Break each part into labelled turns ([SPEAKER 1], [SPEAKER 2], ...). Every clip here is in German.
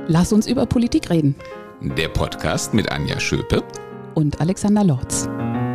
[SPEAKER 1] Lass uns über Politik reden.
[SPEAKER 2] Der Podcast mit Anja Schöpe
[SPEAKER 1] und Alexander Lorz.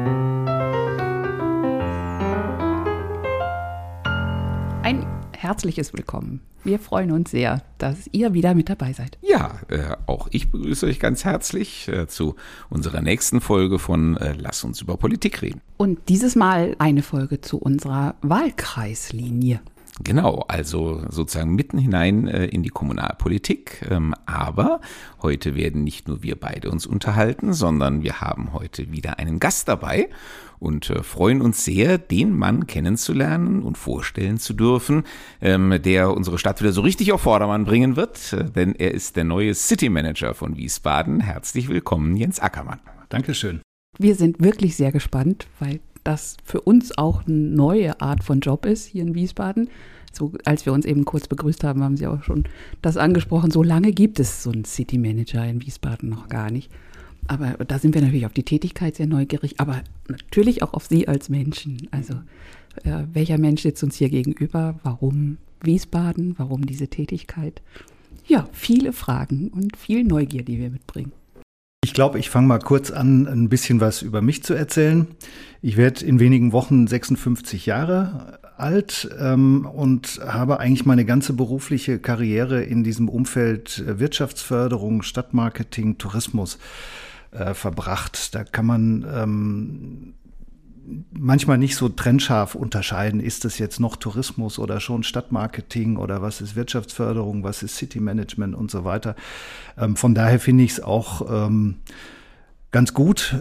[SPEAKER 1] Ein herzliches Willkommen. Wir freuen uns sehr, dass ihr wieder mit dabei seid.
[SPEAKER 2] Ja, auch ich begrüße euch ganz herzlich zu unserer nächsten Folge von Lass uns über Politik reden.
[SPEAKER 1] Und dieses Mal eine Folge zu unserer Wahlkreislinie.
[SPEAKER 2] Genau, also sozusagen mitten hinein in die Kommunalpolitik. Aber heute werden nicht nur wir beide uns unterhalten, sondern wir haben heute wieder einen Gast dabei und freuen uns sehr, den Mann kennenzulernen und vorstellen zu dürfen, der unsere Stadt wieder so richtig auf Vordermann bringen wird, denn er ist der neue City Manager von Wiesbaden. Herzlich willkommen, Jens Ackermann.
[SPEAKER 3] Dankeschön.
[SPEAKER 1] Wir sind wirklich sehr gespannt, weil das für uns auch eine neue Art von Job ist hier in Wiesbaden. So, als wir uns eben kurz begrüßt haben, haben Sie auch schon das angesprochen. So lange gibt es so einen City Manager in Wiesbaden noch gar nicht. Aber da sind wir natürlich auf die Tätigkeit sehr neugierig, aber natürlich auch auf Sie als Menschen. Also welcher Mensch sitzt uns hier gegenüber? Warum Wiesbaden? Warum diese Tätigkeit? Ja, viele Fragen und viel Neugier, die wir mitbringen.
[SPEAKER 3] Ich glaube, ich fange mal kurz an, ein bisschen was über mich zu erzählen. Ich werde in wenigen Wochen 56 Jahre alt und habe eigentlich meine ganze berufliche Karriere in diesem Umfeld Wirtschaftsförderung, Stadtmarketing, Tourismus verbracht. Da kann man manchmal nicht so trennscharf unterscheiden, ist es jetzt noch Tourismus oder schon Stadtmarketing oder was ist Wirtschaftsförderung, was ist City Management und so weiter. Von daher finde ich es auch ganz gut,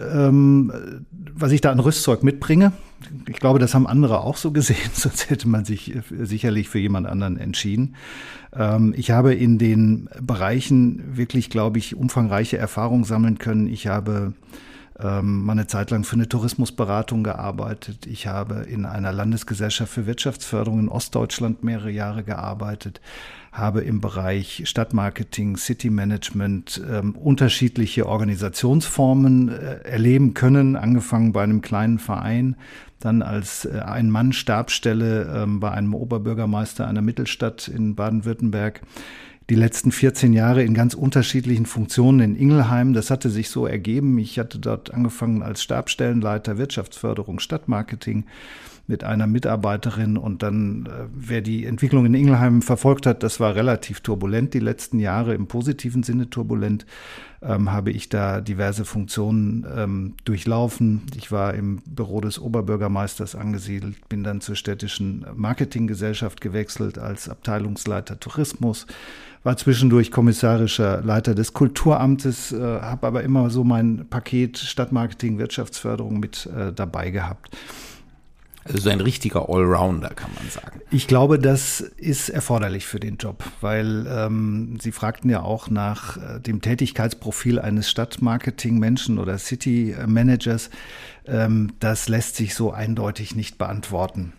[SPEAKER 3] was ich da an Rüstzeug mitbringe. Ich glaube, das haben andere auch so gesehen, sonst hätte man sich sicherlich für jemand anderen entschieden. Ich habe in den Bereichen wirklich, glaube ich, umfangreiche Erfahrungen sammeln können. Ich habe mal eine Zeit lang für eine Tourismusberatung gearbeitet. Ich habe in einer Landesgesellschaft für Wirtschaftsförderung in Ostdeutschland mehrere Jahre gearbeitet, habe im Bereich Stadtmarketing, City Management unterschiedliche Organisationsformen erleben können, angefangen bei einem kleinen Verein, dann als Ein-Mann-Stabsstelle bei einem Oberbürgermeister einer Mittelstadt in Baden-Württemberg. Die letzten 14 Jahre in ganz unterschiedlichen Funktionen in Ingelheim. Das hatte sich so ergeben. Ich hatte dort angefangen als Stabsstellenleiter Wirtschaftsförderung, Stadtmarketing mit einer Mitarbeiterin. Und dann, wer die Entwicklung in Ingelheim verfolgt hat, das war relativ turbulent die letzten Jahre, im positiven Sinne turbulent, habe ich da diverse Funktionen durchlaufen. Ich war im Büro des Oberbürgermeisters angesiedelt, bin dann zur städtischen Marketinggesellschaft gewechselt als Abteilungsleiter Tourismus, war zwischendurch kommissarischer Leiter des Kulturamtes, habe aber immer so mein Paket Stadtmarketing, Wirtschaftsförderung mit dabei gehabt.
[SPEAKER 2] Also so ein richtiger Allrounder, kann man sagen.
[SPEAKER 3] Ich glaube, das ist erforderlich für den Job, weil Sie fragten ja auch nach dem Tätigkeitsprofil eines Stadtmarketing-Menschen oder City-Managers. Das lässt sich so eindeutig nicht beantworten.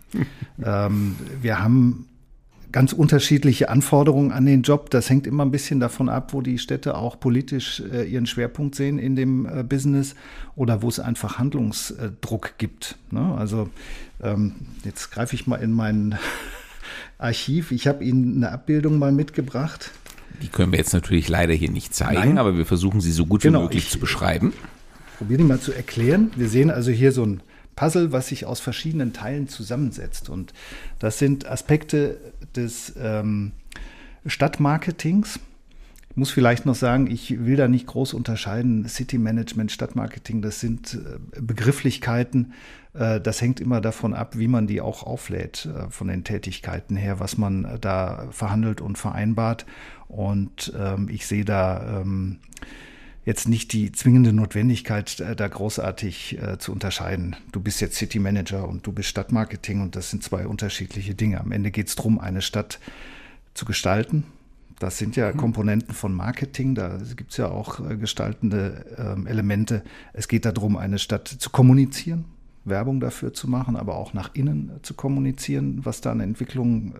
[SPEAKER 3] Wir haben ganz unterschiedliche Anforderungen an den Job. Das hängt immer ein bisschen davon ab, wo die Städte auch politisch ihren Schwerpunkt sehen in dem Business oder wo es einfach Handlungsdruck gibt. Ne? Also jetzt greife ich mal in mein Archiv. Ich habe Ihnen eine Abbildung mal mitgebracht.
[SPEAKER 2] Die können wir jetzt natürlich leider hier nicht zeigen, aber wir versuchen sie so gut wie möglich zu beschreiben.
[SPEAKER 3] Probiere die mal zu erklären. Wir sehen also hier so ein Puzzle, was sich aus verschiedenen Teilen zusammensetzt. Und das sind Aspekte des Stadtmarketings. Ich muss vielleicht noch sagen, ich will da nicht groß unterscheiden. City Management, Stadtmarketing, das sind Begrifflichkeiten. Das hängt immer davon ab, wie man die auch auflädt, von den Tätigkeiten her, was man da verhandelt und vereinbart. Und ich sehe da jetzt nicht die zwingende Notwendigkeit, da großartig zu unterscheiden. Du bist jetzt City Manager und du bist Stadtmarketing und das sind zwei unterschiedliche Dinge. Am Ende geht es darum, eine Stadt zu gestalten. Das sind ja Komponenten von Marketing, da gibt es ja auch gestaltende Elemente. Es geht darum, eine Stadt zu kommunizieren, Werbung dafür zu machen, aber auch nach innen zu kommunizieren, was da an Entwicklungen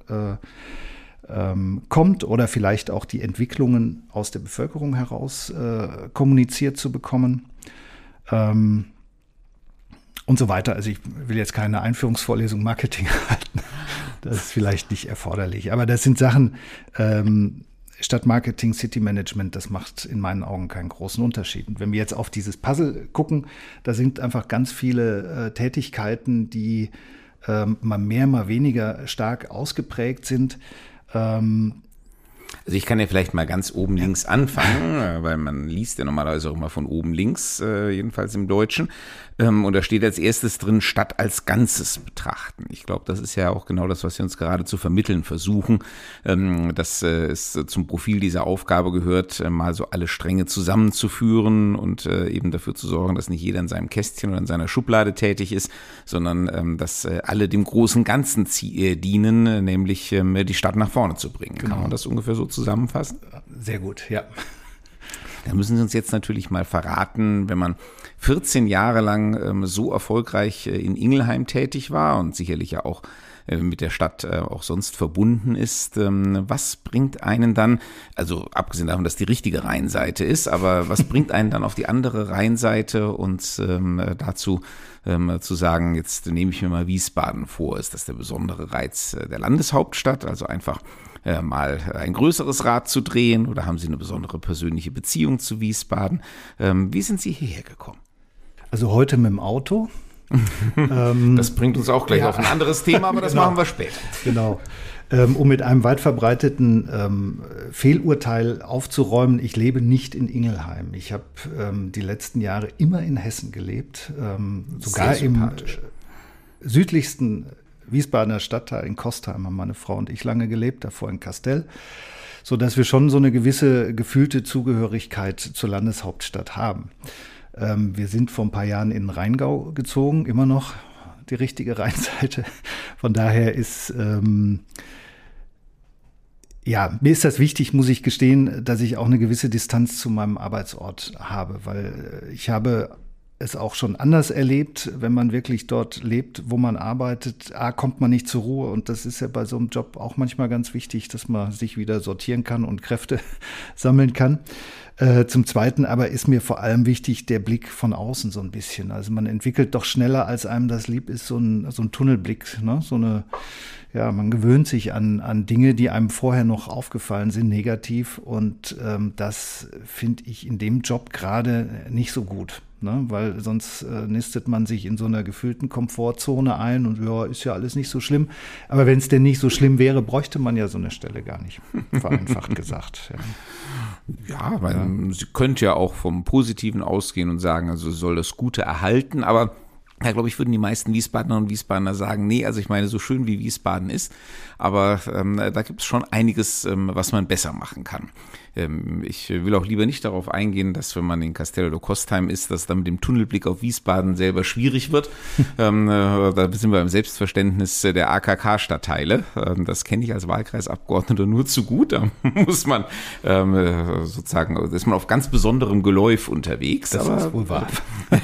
[SPEAKER 3] kommt oder vielleicht auch die Entwicklungen aus der Bevölkerung heraus kommuniziert zu bekommen und so weiter. Also ich will jetzt keine Einführungsvorlesung Marketing halten, das ist vielleicht nicht erforderlich, aber das sind Sachen, Stadtmarketing, City-Management, das macht in meinen Augen keinen großen Unterschied. Und wenn wir jetzt auf dieses Puzzle gucken, da sind einfach ganz viele Tätigkeiten, die mal mehr, mal weniger stark ausgeprägt sind.
[SPEAKER 2] Also ich kann ja vielleicht mal ganz oben links anfangen, weil man liest ja normalerweise auch immer von oben links, jedenfalls im Deutschen. Und da steht als erstes drin, Stadt als Ganzes betrachten. Ich glaube, das ist ja auch genau das, was wir uns gerade zu vermitteln versuchen, dass es zum Profil dieser Aufgabe gehört, mal so alle Stränge zusammenzuführen und eben dafür zu sorgen, dass nicht jeder in seinem Kästchen oder in seiner Schublade tätig ist, sondern dass alle dem großen Ganzen dienen, nämlich die Stadt nach vorne zu bringen. Genau. Kann man das ungefähr so zusammenfassen?
[SPEAKER 3] Sehr gut, ja.
[SPEAKER 2] Da müssen Sie uns jetzt natürlich mal verraten, wenn man 14 Jahre lang so erfolgreich in Ingelheim tätig war und sicherlich ja auch mit der Stadt auch sonst verbunden ist, was bringt einen dann, also abgesehen davon, dass die richtige Rheinseite ist, aber was bringt einen dann auf die andere Rheinseite und dazu zu sagen, jetzt nehme ich mir mal Wiesbaden vor, ist das der besondere Reiz der Landeshauptstadt, also einfach mal ein größeres Rad zu drehen oder haben Sie eine besondere persönliche Beziehung zu Wiesbaden? Wie sind Sie hierher gekommen?
[SPEAKER 3] Also heute mit dem Auto.
[SPEAKER 2] Das bringt uns auch gleich auf ein anderes Thema, aber das machen wir später.
[SPEAKER 3] Genau. Um mit einem weit verbreiteten Fehlurteil aufzuräumen, ich lebe nicht in Ingelheim. Ich habe die letzten Jahre immer in Hessen gelebt, sogar im südlichsten Wiesbadener Stadtteil in Kostheim haben meine Frau und ich lange gelebt, davor in Kastel, sodass wir schon so eine gewisse gefühlte Zugehörigkeit zur Landeshauptstadt haben. Wir sind vor ein paar Jahren in den Rheingau gezogen, immer noch die richtige Rheinseite. Von daher ist, mir ist das wichtig, muss ich gestehen, dass ich auch eine gewisse Distanz zu meinem Arbeitsort habe, weil ich habe es auch schon anders erlebt, wenn man wirklich dort lebt, wo man arbeitet, kommt man nicht zur Ruhe und das ist ja bei so einem Job auch manchmal ganz wichtig, dass man sich wieder sortieren kann und Kräfte sammeln kann. Zum Zweiten aber ist mir vor allem wichtig der Blick von außen so ein bisschen. Also man entwickelt doch schneller, als einem das lieb ist, so ein Tunnelblick, ne? Man gewöhnt sich an Dinge, die einem vorher noch aufgefallen sind, negativ und das finde ich in dem Job gerade nicht so gut. Ne, weil sonst nistet man sich in so einer gefühlten Komfortzone ein und ja, ist ja alles nicht so schlimm. Aber wenn es denn nicht so schlimm wäre, bräuchte man ja so eine Stelle gar nicht, vereinfacht gesagt.
[SPEAKER 2] Ja, weil Sie könnte ja auch vom Positiven ausgehen und sagen, also soll das Gute erhalten, aber ja, glaube ich, würden die meisten Wiesbadenerinnen und Wiesbadener sagen, nee, also ich meine, so schön wie Wiesbaden ist, aber da gibt es schon einiges, was man besser machen kann. Ich will auch lieber nicht darauf eingehen, dass wenn man in Kastel oder Kostheim ist, dass dann mit dem Tunnelblick auf Wiesbaden selber schwierig wird. Da sind wir im Selbstverständnis der AKK-Stadtteile. Das kenne ich als Wahlkreisabgeordneter nur zu gut. Da muss man sozusagen, da ist man auf ganz besonderem Geläuf unterwegs.
[SPEAKER 3] Das ist wohl wahr.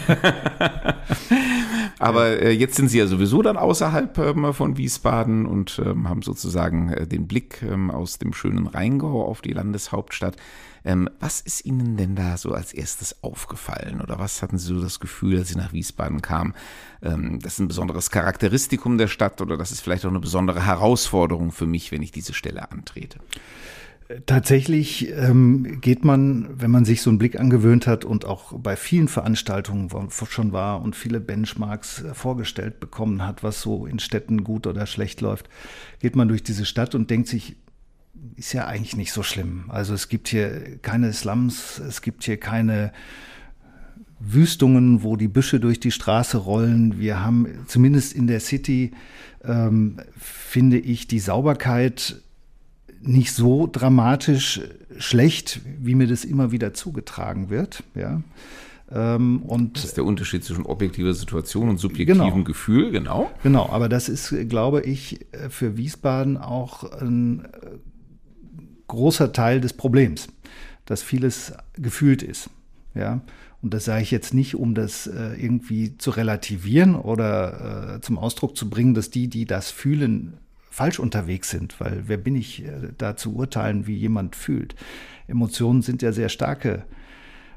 [SPEAKER 2] Aber jetzt sind Sie ja sowieso dann außerhalb von Wiesbaden und haben sozusagen den Blick aus dem schönen Rheingau auf die Landeshauptstadt. Was ist Ihnen denn da so als erstes aufgefallen oder was hatten Sie so das Gefühl, als Sie nach Wiesbaden kamen? Das ist ein besonderes Charakteristikum der Stadt oder das ist vielleicht auch eine besondere Herausforderung für mich, wenn ich diese Stelle antrete?
[SPEAKER 3] Tatsächlich geht man, wenn man sich so einen Blick angewöhnt hat und auch bei vielen Veranstaltungen schon war und viele Benchmarks vorgestellt bekommen hat, was so in Städten gut oder schlecht läuft, geht man durch diese Stadt und denkt sich, ist ja eigentlich nicht so schlimm. Also es gibt hier keine Slums, es gibt hier keine Wüstungen, wo die Büsche durch die Straße rollen. Wir haben zumindest in der City, finde ich, die Sauberkeit nicht so dramatisch schlecht, wie mir das immer wieder zugetragen wird. Ja. Und
[SPEAKER 2] das ist der Unterschied zwischen objektiver Situation und subjektivem Gefühl, genau.
[SPEAKER 3] Genau, aber das ist, glaube ich, für Wiesbaden auch ein großer Teil des Problems, dass vieles gefühlt ist. Ja. Und das sage ich jetzt nicht, um das irgendwie zu relativieren oder zum Ausdruck zu bringen, dass die das fühlen, falsch unterwegs sind, weil wer bin ich, da zu urteilen, wie jemand fühlt. Emotionen sind ja sehr starke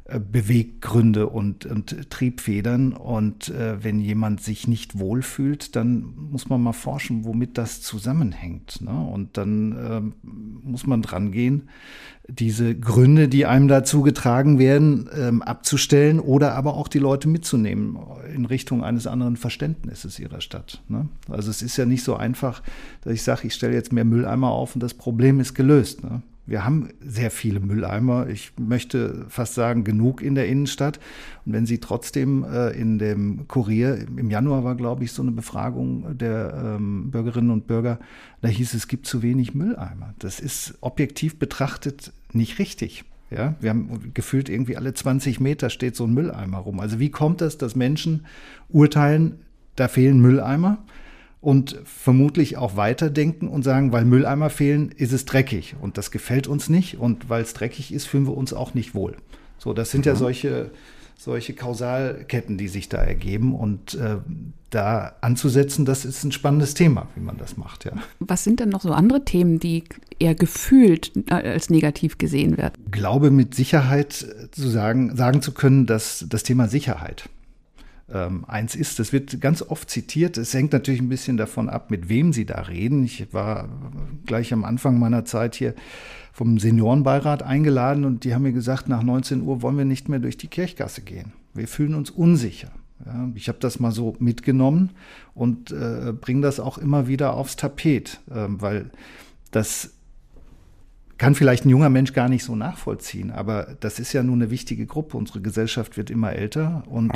[SPEAKER 3] Beweggründe und Triebfedern. Und wenn jemand sich nicht wohlfühlt, dann muss man mal forschen, womit das zusammenhängt. Ne? Und dann muss man dran gehen, diese Gründe, die einem dazu getragen werden, abzustellen oder aber auch die Leute mitzunehmen in Richtung eines anderen Verständnisses ihrer Stadt. Ne? Also es ist ja nicht so einfach, dass ich sage, ich stelle jetzt mehr Mülleimer auf und das Problem ist gelöst. Ne? Wir haben sehr viele Mülleimer. Ich möchte fast sagen, genug in der Innenstadt. Und wenn Sie trotzdem in dem Kurier, im Januar war, glaube ich, so eine Befragung der Bürgerinnen und Bürger, da hieß es gibt zu wenig Mülleimer. Das ist objektiv betrachtet nicht richtig. Ja, wir haben gefühlt irgendwie alle 20 Meter steht so ein Mülleimer rum. Also wie kommt es, dass Menschen urteilen, da fehlen Mülleimer? Und vermutlich auch weiterdenken und sagen, weil Mülleimer fehlen, ist es dreckig. Und das gefällt uns nicht. Und weil es dreckig ist, fühlen wir uns auch nicht wohl. So, das sind ja solche Kausalketten, die sich da ergeben. Und da anzusetzen, das ist ein spannendes Thema, wie man das macht. Ja.
[SPEAKER 1] Was sind denn noch so andere Themen, die eher gefühlt als negativ gesehen werden?
[SPEAKER 3] Ich glaube, mit Sicherheit sagen zu können, dass das Thema Sicherheit eins ist. Das wird ganz oft zitiert. Es hängt natürlich ein bisschen davon ab, mit wem Sie da reden. Ich war gleich am Anfang meiner Zeit hier vom Seniorenbeirat eingeladen und die haben mir gesagt, nach 19 Uhr wollen wir nicht mehr durch die Kirchgasse gehen. Wir fühlen uns unsicher. Ja, ich habe das mal so mitgenommen und bringe das auch immer wieder aufs Tapet, weil das kann vielleicht ein junger Mensch gar nicht so nachvollziehen, aber das ist ja nun eine wichtige Gruppe. Unsere Gesellschaft wird immer älter und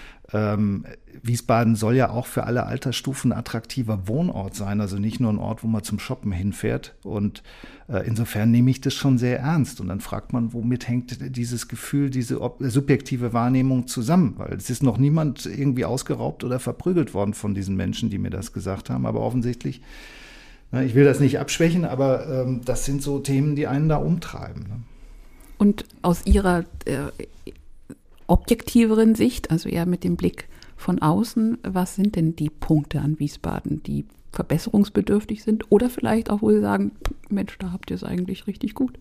[SPEAKER 3] Wiesbaden soll ja auch für alle Altersstufen ein attraktiver Wohnort sein, also nicht nur ein Ort, wo man zum Shoppen hinfährt. Und insofern nehme ich das schon sehr ernst. Und dann fragt man, womit hängt dieses Gefühl, diese subjektive Wahrnehmung zusammen? Weil es ist noch niemand irgendwie ausgeraubt oder verprügelt worden von diesen Menschen, die mir das gesagt haben. Aber offensichtlich, ich will das nicht abschwächen, aber das sind so Themen, die einen da umtreiben. Ne?
[SPEAKER 1] Und aus Ihrer objektiveren Sicht, also eher mit dem Blick von außen, was sind denn die Punkte an Wiesbaden, die verbesserungsbedürftig sind oder vielleicht auch, wo Sie sagen, Mensch, da habt ihr es eigentlich richtig gut?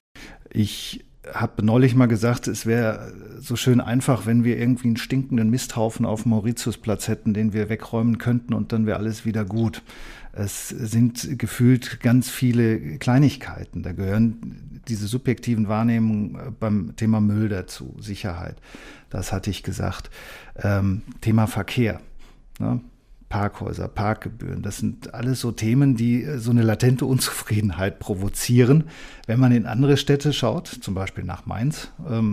[SPEAKER 3] Ich habe neulich mal gesagt, es wäre so schön einfach, wenn wir irgendwie einen stinkenden Misthaufen auf dem Mauritiusplatz hätten, den wir wegräumen könnten und dann wäre alles wieder gut. Es sind gefühlt ganz viele Kleinigkeiten. Da gehören diese subjektiven Wahrnehmungen beim Thema Müll dazu, Sicherheit. Das hatte ich gesagt. Thema Verkehr, ne? Parkhäuser, Parkgebühren. Das sind alles so Themen, die so eine latente Unzufriedenheit provozieren. Wenn man in andere Städte schaut, zum Beispiel nach Mainz,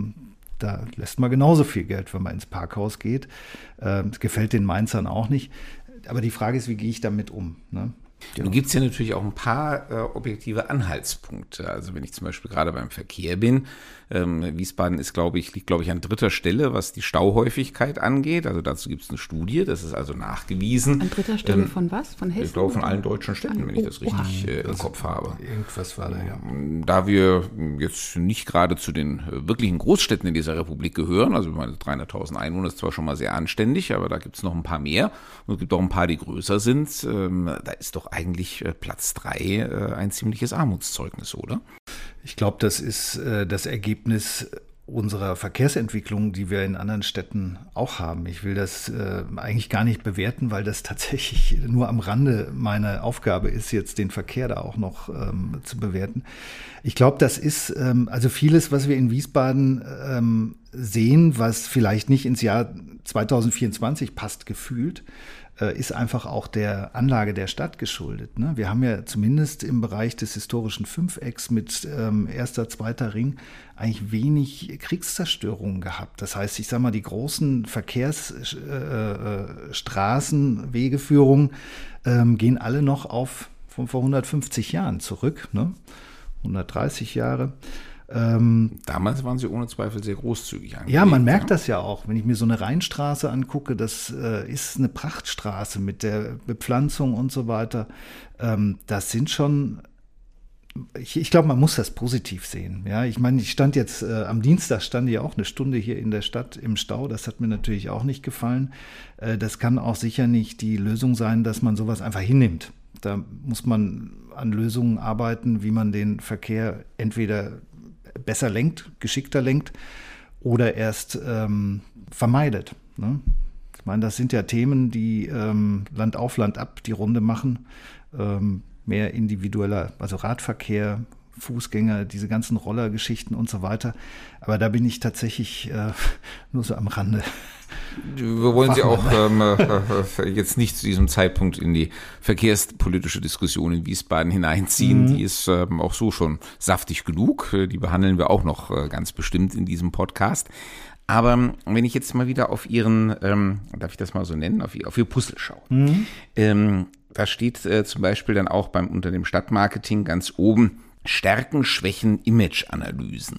[SPEAKER 3] da lässt man genauso viel Geld, wenn man ins Parkhaus geht. Das gefällt den Mainzern auch nicht. Aber die Frage ist, wie gehe ich damit um? Ne?
[SPEAKER 2] Genau. Nun gibt es ja natürlich auch ein paar objektive Anhaltspunkte. Also wenn ich zum Beispiel gerade beim Verkehr bin, Wiesbaden liegt, glaube ich, an 3. Stelle, was die Stauhäufigkeit angeht. Also dazu gibt es eine Studie, das ist also nachgewiesen.
[SPEAKER 1] An 3. Stelle von was? Von Hessen?
[SPEAKER 2] Ich glaube von allen deutschen Städten, wenn ich das richtig im Kopf habe.
[SPEAKER 3] Irgendwas war da, ja.
[SPEAKER 2] Da wir jetzt nicht gerade zu den wirklichen Großstädten in dieser Republik gehören, also meine 300.000 Einwohner ist zwar schon mal sehr anständig, aber da gibt es noch ein paar mehr. Und es gibt auch ein paar, die größer sind. Da ist doch eigentlich Platz 3 ein ziemliches Armutszeugnis, oder?
[SPEAKER 3] Ich glaube, das ist das Ergebnis unserer Verkehrsentwicklung, die wir in anderen Städten auch haben. Ich will das eigentlich gar nicht bewerten, weil das tatsächlich nur am Rande meine Aufgabe ist, jetzt den Verkehr da auch noch zu bewerten. Ich glaube, das ist also vieles, was wir in Wiesbaden sehen, was vielleicht nicht ins Jahr 2024 passt, gefühlt, ist einfach auch der Anlage der Stadt geschuldet. Ne? Wir haben ja zumindest im Bereich des historischen Fünfecks mit erster, zweiter Ring eigentlich wenig Kriegszerstörungen gehabt. Das heißt, ich sage mal, die großen Verkehrsstraßen, Wegeführungen gehen alle noch auf von vor 150 Jahren zurück, ne? 130 Jahre.
[SPEAKER 2] Damals waren sie ohne Zweifel sehr großzügig angelegt.
[SPEAKER 3] Ja, man merkt das ja auch. Wenn ich mir so eine Rheinstraße angucke, das ist eine Prachtstraße mit der Bepflanzung und so weiter. Das sind schon, ich glaube, man muss das positiv sehen. Ja, ich meine, ich stand jetzt am Dienstag, stand ich auch eine Stunde hier in der Stadt im Stau. Das hat mir natürlich auch nicht gefallen. Das kann auch sicher nicht die Lösung sein, dass man sowas einfach hinnimmt. Da muss man an Lösungen arbeiten, wie man den Verkehr entweder besser lenkt, geschickter lenkt oder erst vermeidet. Ne? Ich meine, das sind ja Themen, die Land auf, Land ab die Runde machen. Mehr individueller, also Radverkehr, Fußgänger, diese ganzen Rollergeschichten und so weiter. Aber da bin ich tatsächlich nur so am Rande.
[SPEAKER 2] Wir wollen Sie auch jetzt nicht zu diesem Zeitpunkt in die verkehrspolitische Diskussion in Wiesbaden hineinziehen. Die ist auch so schon saftig genug. Die behandeln wir auch noch ganz bestimmt in diesem Podcast. Aber wenn ich jetzt mal wieder auf Ihren, darf ich das mal so nennen, auf Ihr Puzzle schaue. Da steht zum Beispiel dann auch unter dem Stadtmarketing ganz oben Stärken, Schwächen, Image-Analysen.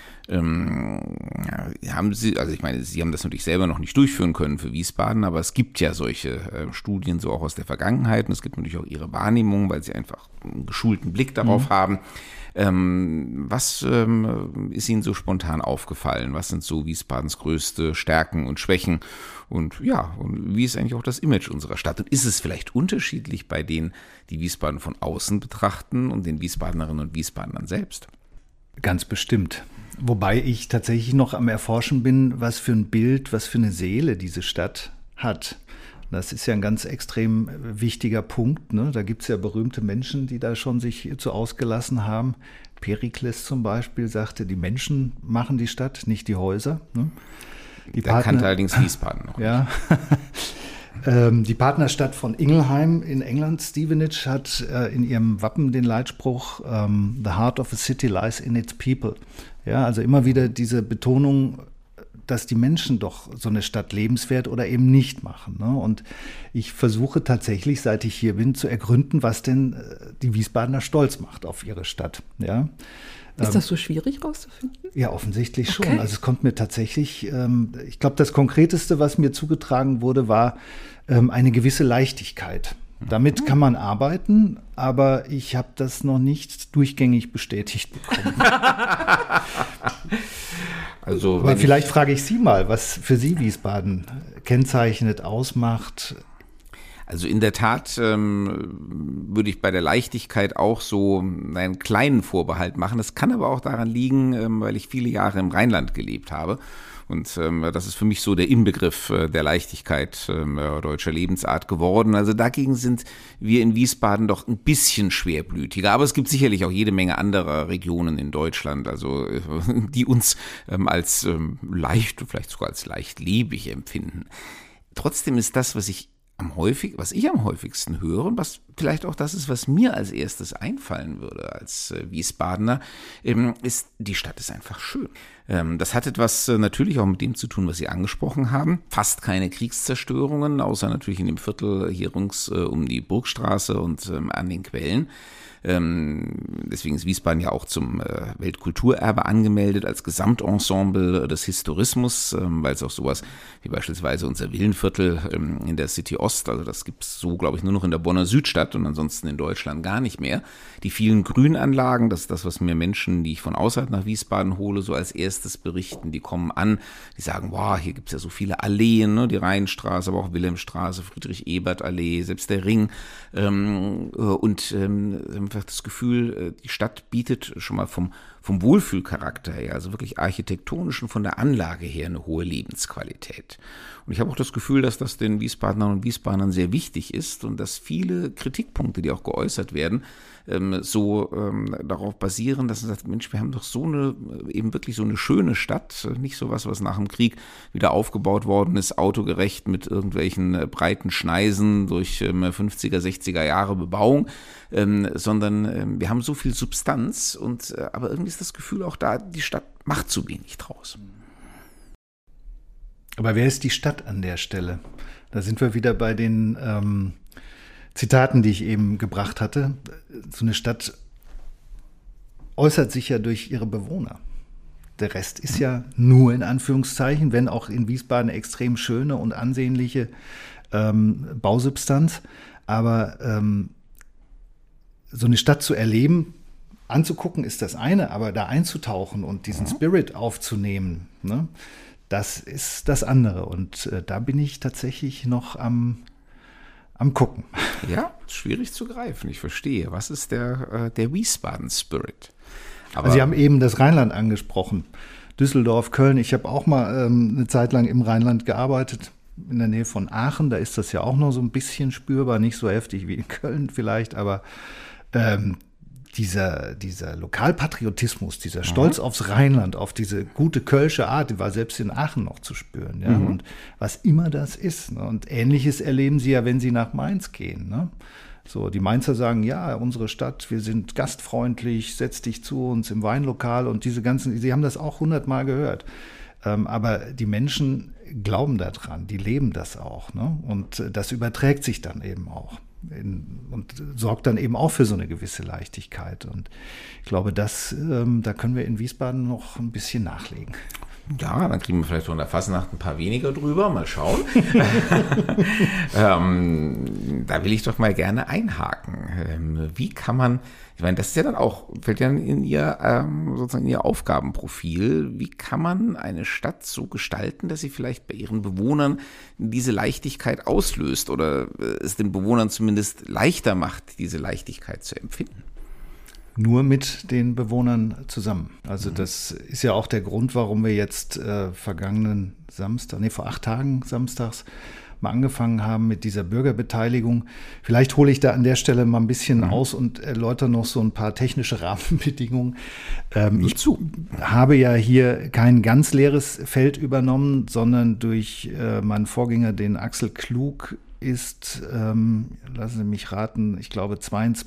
[SPEAKER 2] Haben Sie, also ich meine, Sie haben das natürlich selber noch nicht durchführen können für Wiesbaden, aber es gibt ja solche Studien so auch aus der Vergangenheit und es gibt natürlich auch Ihre Wahrnehmung, weil Sie einfach einen geschulten Blick darauf haben. Was ist Ihnen so spontan aufgefallen? Was sind so Wiesbadens größte Stärken und Schwächen? Und ja, und wie ist eigentlich auch das Image unserer Stadt? Und ist es vielleicht unterschiedlich bei denen, die Wiesbaden von außen betrachten und den Wiesbadenerinnen und Wiesbadenern selbst?
[SPEAKER 3] Ganz bestimmt. Wobei ich tatsächlich noch am Erforschen bin, was für ein Bild, was für eine Seele diese Stadt hat. Das ist ja ein ganz extrem wichtiger Punkt. Ne? Da gibt es ja berühmte Menschen, die da schon sich zu ausgelassen haben. Perikles zum Beispiel sagte, die Menschen machen die Stadt, nicht die Häuser. Ne?
[SPEAKER 2] Der kannte allerdings Wiesbaden noch.
[SPEAKER 3] Ja. Die Partnerstadt von Ingelheim in England, Stevenage, hat in ihrem Wappen den Leitspruch The heart of a city lies in its people. Ja, also immer wieder diese Betonung, dass die Menschen doch so eine Stadt lebenswert oder eben nicht machen. Ne? Und ich versuche tatsächlich, seit ich hier bin, zu ergründen, was denn die Wiesbadener stolz macht auf ihre Stadt. Ja?
[SPEAKER 1] Ist das so schwierig rauszufinden?
[SPEAKER 3] Ja, offensichtlich schon. Also es kommt mir tatsächlich, ich glaube, das Konkreteste, was mir zugetragen wurde, war eine gewisse Leichtigkeit. Damit kann man arbeiten, aber ich habe das noch nicht durchgängig bestätigt bekommen. Aber vielleicht frage ich Sie mal, was für Sie Wiesbaden kennzeichnet, ausmacht.
[SPEAKER 2] Also in der Tat würde ich bei der Leichtigkeit auch so einen kleinen Vorbehalt machen. Das kann aber auch daran liegen, weil ich viele Jahre im Rheinland gelebt habe. Und das ist für mich so der Inbegriff der Leichtigkeit deutscher Lebensart geworden. Also dagegen sind wir in Wiesbaden doch ein bisschen schwerblütiger. Aber es gibt sicherlich auch jede Menge anderer Regionen in Deutschland, also die uns als leicht, vielleicht sogar als leichtlebig empfinden. Trotzdem ist das, was ich am häufigsten höre und was vielleicht auch das ist, was mir als erstes einfallen würde als Wiesbadener, ist, die Stadt ist einfach schön. Das hat etwas natürlich auch mit dem zu tun, was Sie angesprochen haben. Fast keine Kriegszerstörungen, außer natürlich in dem Viertel hier rings um die Burgstraße und an den Quellen. Deswegen ist Wiesbaden ja auch zum Weltkulturerbe angemeldet als Gesamtensemble des Historismus, weil es auch sowas wie beispielsweise unser Villenviertel in der City Ost, also das gibt es so, glaube ich, nur noch in der Bonner Südstadt und ansonsten in Deutschland gar nicht mehr. Die vielen Grünanlagen, das ist das, was mir Menschen, die ich von außerhalb nach Wiesbaden hole, so als erstes berichten. Die kommen an, die sagen, wow, hier gibt es ja so viele Alleen, ne? Die Rheinstraße, aber auch Wilhelmstraße, Friedrich-Ebert-Allee, selbst der Ring und einfach das Gefühl, die Stadt bietet schon mal vom Wohlfühlcharakter her, also wirklich architektonisch und von der Anlage her eine hohe Lebensqualität. Und ich habe auch das Gefühl, dass das den Wiesbadenern und Wiesbadenern sehr wichtig ist und dass viele Kritikpunkte, die auch geäußert werden, darauf basieren, dass man sagt, Mensch, wir haben doch eben wirklich so eine schöne Stadt, nicht sowas, was nach dem Krieg wieder aufgebaut worden ist, autogerecht mit irgendwelchen breiten Schneisen durch 50er, 60er Jahre Bebauung, sondern wir haben so viel Substanz aber irgendwie ist das Gefühl auch da, die Stadt macht zu wenig draus.
[SPEAKER 3] Aber wer ist die Stadt an der Stelle? Da sind wir wieder bei den Zitaten, die ich eben gebracht hatte. So eine Stadt äußert sich ja durch ihre Bewohner. Der Rest ist ja nur in Anführungszeichen, wenn auch in Wiesbaden extrem schöne und ansehnliche Bausubstanz. Aber so eine Stadt zu erleben, anzugucken ist das eine, aber da einzutauchen und diesen Spirit aufzunehmen, ne, das ist das andere. Und da bin ich tatsächlich noch am Gucken.
[SPEAKER 2] Ja, schwierig zu greifen. Ich verstehe. Was ist der Wiesbaden-Spirit?
[SPEAKER 3] Sie haben eben das Rheinland angesprochen. Düsseldorf, Köln. Ich habe auch mal eine Zeit lang im Rheinland gearbeitet, in der Nähe von Aachen. Da ist das ja auch noch so ein bisschen spürbar, nicht so heftig wie in Köln vielleicht, aber dieser Lokalpatriotismus, dieser Stolz aufs Rheinland, auf diese gute kölsche Art, die war selbst in Aachen noch zu spüren. Ja? Und was immer das ist. Ne? Und Ähnliches erleben Sie ja, wenn Sie nach Mainz gehen. Ne? So, die Mainzer sagen, ja, unsere Stadt, wir sind gastfreundlich, setz dich zu uns im Weinlokal und diese ganzen, Sie haben das auch 100-mal gehört. Aber die Menschen glauben daran, die leben das auch. Ne? Und das überträgt sich dann eben auch. Und sorgt dann eben auch für so eine gewisse Leichtigkeit. Und ich glaube, da können wir in Wiesbaden noch ein bisschen nachlegen.
[SPEAKER 2] Ja, dann kriegen wir vielleicht von der Fasnacht ein paar weniger drüber, mal schauen. Da will ich doch mal gerne einhaken. Wie kann man, ich meine, das ist ja dann auch, fällt ja in sozusagen in Ihr Aufgabenprofil, wie kann man eine Stadt so gestalten, dass sie vielleicht bei ihren Bewohnern diese Leichtigkeit auslöst oder es den Bewohnern zumindest leichter macht, diese Leichtigkeit zu empfinden?
[SPEAKER 3] Nur mit den Bewohnern zusammen. Also das ist ja auch der Grund, warum wir jetzt vor 8 Tagen samstags mal angefangen haben mit dieser Bürgerbeteiligung. Vielleicht hole ich da an der Stelle mal ein bisschen aus und erläutere noch so ein paar technische Rahmenbedingungen. Ich habe ja hier kein ganz leeres Feld übernommen, sondern durch meinen Vorgänger, den Axel Klug, ist, lassen Sie mich raten, ich glaube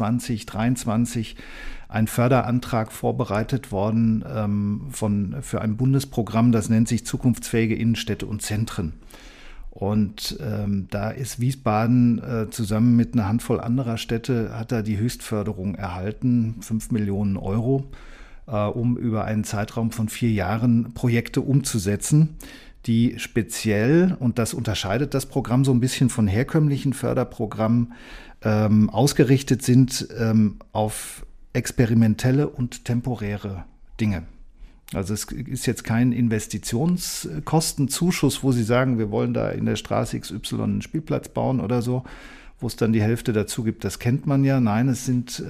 [SPEAKER 3] 23 ein Förderantrag vorbereitet worden für ein Bundesprogramm, das nennt sich Zukunftsfähige Innenstädte und Zentren. Und da ist Wiesbaden zusammen mit einer Handvoll anderer Städte, hat da die Höchstförderung erhalten, 5 Millionen Euro, um über einen Zeitraum von 4 Jahren Projekte umzusetzen, die speziell, und das unterscheidet das Programm so ein bisschen von herkömmlichen Förderprogrammen, ausgerichtet sind auf experimentelle und temporäre Dinge. Also es ist jetzt kein Investitionskostenzuschuss, wo Sie sagen, wir wollen da in der Straße XY einen Spielplatz bauen oder so, wo es dann die Hälfte dazu gibt. Das kennt man ja. Nein, es sind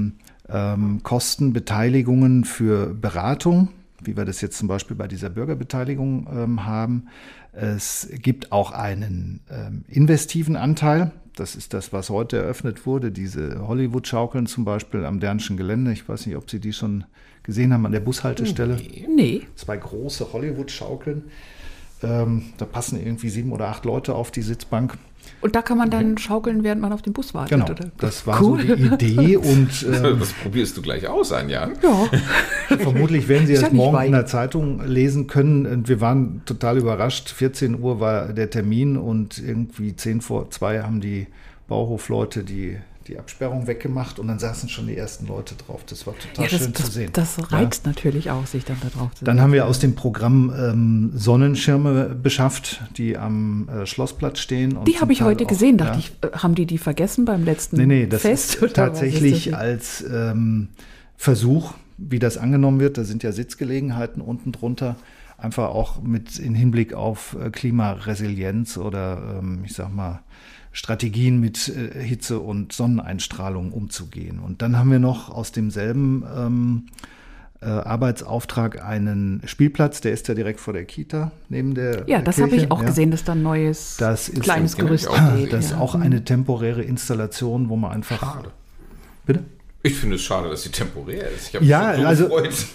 [SPEAKER 3] Kostenbeteiligungen für Beratung, wie wir das jetzt zum Beispiel bei dieser Bürgerbeteiligung haben. Es gibt auch einen investiven Anteil. Das ist das, was heute eröffnet wurde, diese Hollywood-Schaukeln zum Beispiel am Dernschen Gelände. Ich weiß nicht, ob Sie die schon gesehen haben an der Bushaltestelle.
[SPEAKER 1] Nee.
[SPEAKER 3] 2 große Hollywood-Schaukeln. Da passen irgendwie 7 oder 8 Leute auf die Sitzbank.
[SPEAKER 1] Und da kann man dann schaukeln, während man auf den Bus wartet,
[SPEAKER 3] genau,
[SPEAKER 1] oder?
[SPEAKER 3] Das war so die Idee. Und,
[SPEAKER 2] das probierst du gleich aus, Anja.
[SPEAKER 1] Ja.
[SPEAKER 3] Vermutlich werden Sie das morgen
[SPEAKER 1] weit
[SPEAKER 3] in der Zeitung lesen können. Und wir waren total überrascht. 14 Uhr war der Termin und irgendwie 10 vor 2 haben die Bauhofleute die Absperrung weggemacht und dann saßen schon die ersten Leute drauf. Das war total schön zu sehen.
[SPEAKER 1] Das reizt natürlich auch, sich dann da drauf zu sehen.
[SPEAKER 3] Dann haben wir aus dem Programm Sonnenschirme beschafft, die am Schlossplatz stehen. Und
[SPEAKER 1] die habe ich heute gesehen. Dachte ich, haben die vergessen beim letzten Fest?
[SPEAKER 3] Nee, das ist tatsächlich als Versuch, wie das angenommen wird. Da sind ja Sitzgelegenheiten unten drunter. Einfach auch mit in Hinblick auf Klimaresilienz oder ich sag mal Strategien mit Hitze und Sonneneinstrahlung umzugehen. Und dann haben wir noch aus demselben Arbeitsauftrag einen Spielplatz, der ist ja direkt vor der Kita, neben der
[SPEAKER 1] Ja, das habe ich auch gesehen, dass da ein neues kleines Gerüst steht.
[SPEAKER 3] Das ist auch eine temporäre Installation, wo man einfach...
[SPEAKER 2] Schade.
[SPEAKER 3] Bitte?
[SPEAKER 2] Ich finde es schade, dass sie temporär ist. Ich habe
[SPEAKER 3] mich so gefreut.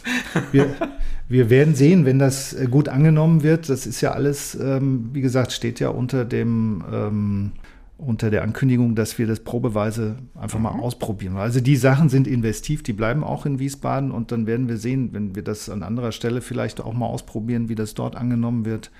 [SPEAKER 3] Wir werden sehen, wenn das gut angenommen wird. Das ist ja alles, wie gesagt, steht ja unter der Ankündigung, dass wir das probeweise einfach mal ausprobieren. Also die Sachen sind investiv, die bleiben auch in Wiesbaden und dann werden wir sehen, wenn wir das an anderer Stelle vielleicht auch mal ausprobieren, wie das dort angenommen wird,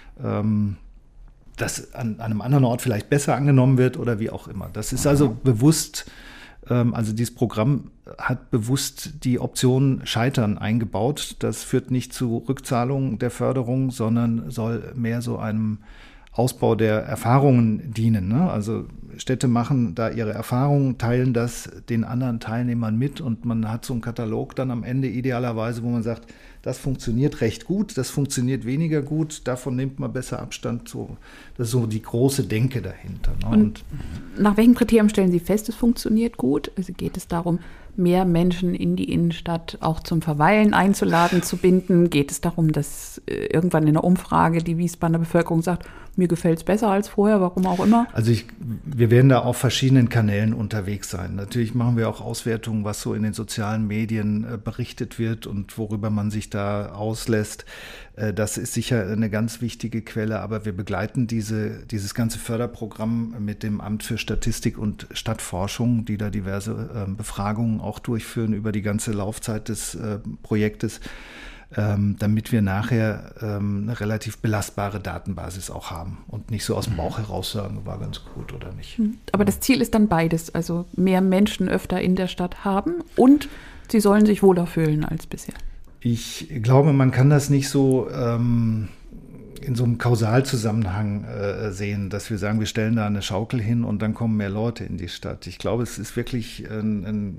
[SPEAKER 3] dass an einem anderen Ort vielleicht besser angenommen wird oder wie auch immer. Das ist also bewusst, also dieses Programm hat bewusst die Option Scheitern eingebaut. Das führt nicht zu Rückzahlung der Förderung, sondern soll mehr so einem Ausbau der Erfahrungen dienen. Ne? Also Städte machen da ihre Erfahrungen, teilen das den anderen Teilnehmern mit und man hat so einen Katalog dann am Ende idealerweise, wo man sagt, das funktioniert recht gut, das funktioniert weniger gut, davon nimmt man besser Abstand. So, das ist so die große Denke dahinter. Ne?
[SPEAKER 1] Und nach welchen Kriterien stellen Sie fest, es funktioniert gut? Also geht es darum, mehr Menschen in die Innenstadt auch zum Verweilen einzuladen, zu binden? Geht es darum, dass irgendwann in der Umfrage die Wiesbadener Bevölkerung sagt, mir gefällt es besser als vorher, warum auch immer?
[SPEAKER 3] Also wir werden da auf verschiedenen Kanälen unterwegs sein. Natürlich machen wir auch Auswertungen, was so in den sozialen Medien berichtet wird und worüber man sich da auslässt. Das ist sicher eine ganz wichtige Quelle, aber wir begleiten dieses ganze Förderprogramm mit dem Amt für Statistik und Stadtforschung, die da diverse Befragungen auch durchführen über die ganze Laufzeit des Projektes, damit wir nachher eine relativ belastbare Datenbasis auch haben und nicht so aus dem Bauch heraus sagen, war ganz gut oder nicht.
[SPEAKER 1] Aber das Ziel ist dann beides, also mehr Menschen öfter in der Stadt haben und sie sollen sich wohler fühlen als bisher.
[SPEAKER 3] Ich glaube, man kann das nicht so in so einem Kausalzusammenhang sehen, dass wir sagen, wir stellen da eine Schaukel hin und dann kommen mehr Leute in die Stadt. Ich glaube, es ist wirklich ein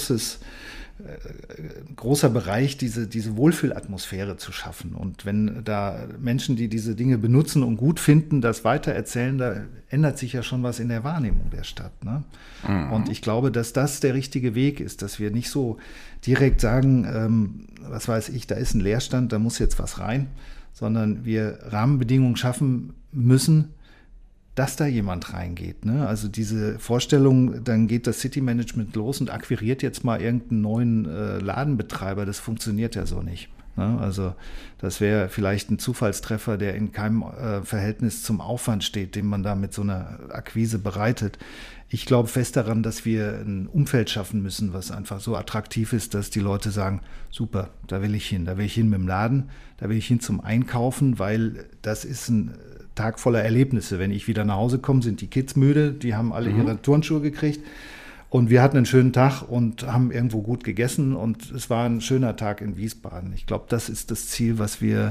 [SPEAKER 3] großer Bereich, diese Wohlfühlatmosphäre zu schaffen. Und wenn da Menschen, die diese Dinge benutzen und gut finden, das weitererzählen, da ändert sich ja schon was in der Wahrnehmung der Stadt. Ne? Mhm. Und ich glaube, dass das der richtige Weg ist, dass wir nicht so direkt sagen, was weiß ich, da ist ein Leerstand, da muss jetzt was rein, sondern wir Rahmenbedingungen schaffen müssen, dass da jemand reingeht. Ne? Also diese Vorstellung, dann geht das City-Management los und akquiriert jetzt mal irgendeinen neuen Ladenbetreiber, das funktioniert ja so nicht. Ne? Also das wäre vielleicht ein Zufallstreffer, der in keinem Verhältnis zum Aufwand steht, den man da mit so einer Akquise bereitet. Ich glaube fest daran, dass wir ein Umfeld schaffen müssen, was einfach so attraktiv ist, dass die Leute sagen, super, da will ich hin mit dem Laden, da will ich hin zum Einkaufen, weil das ist ein Tag voller Erlebnisse. Wenn ich wieder nach Hause komme, sind die Kids müde, die haben alle ihre Turnschuhe gekriegt und wir hatten einen schönen Tag und haben irgendwo gut gegessen und es war ein schöner Tag in Wiesbaden. Ich glaube, das ist das Ziel,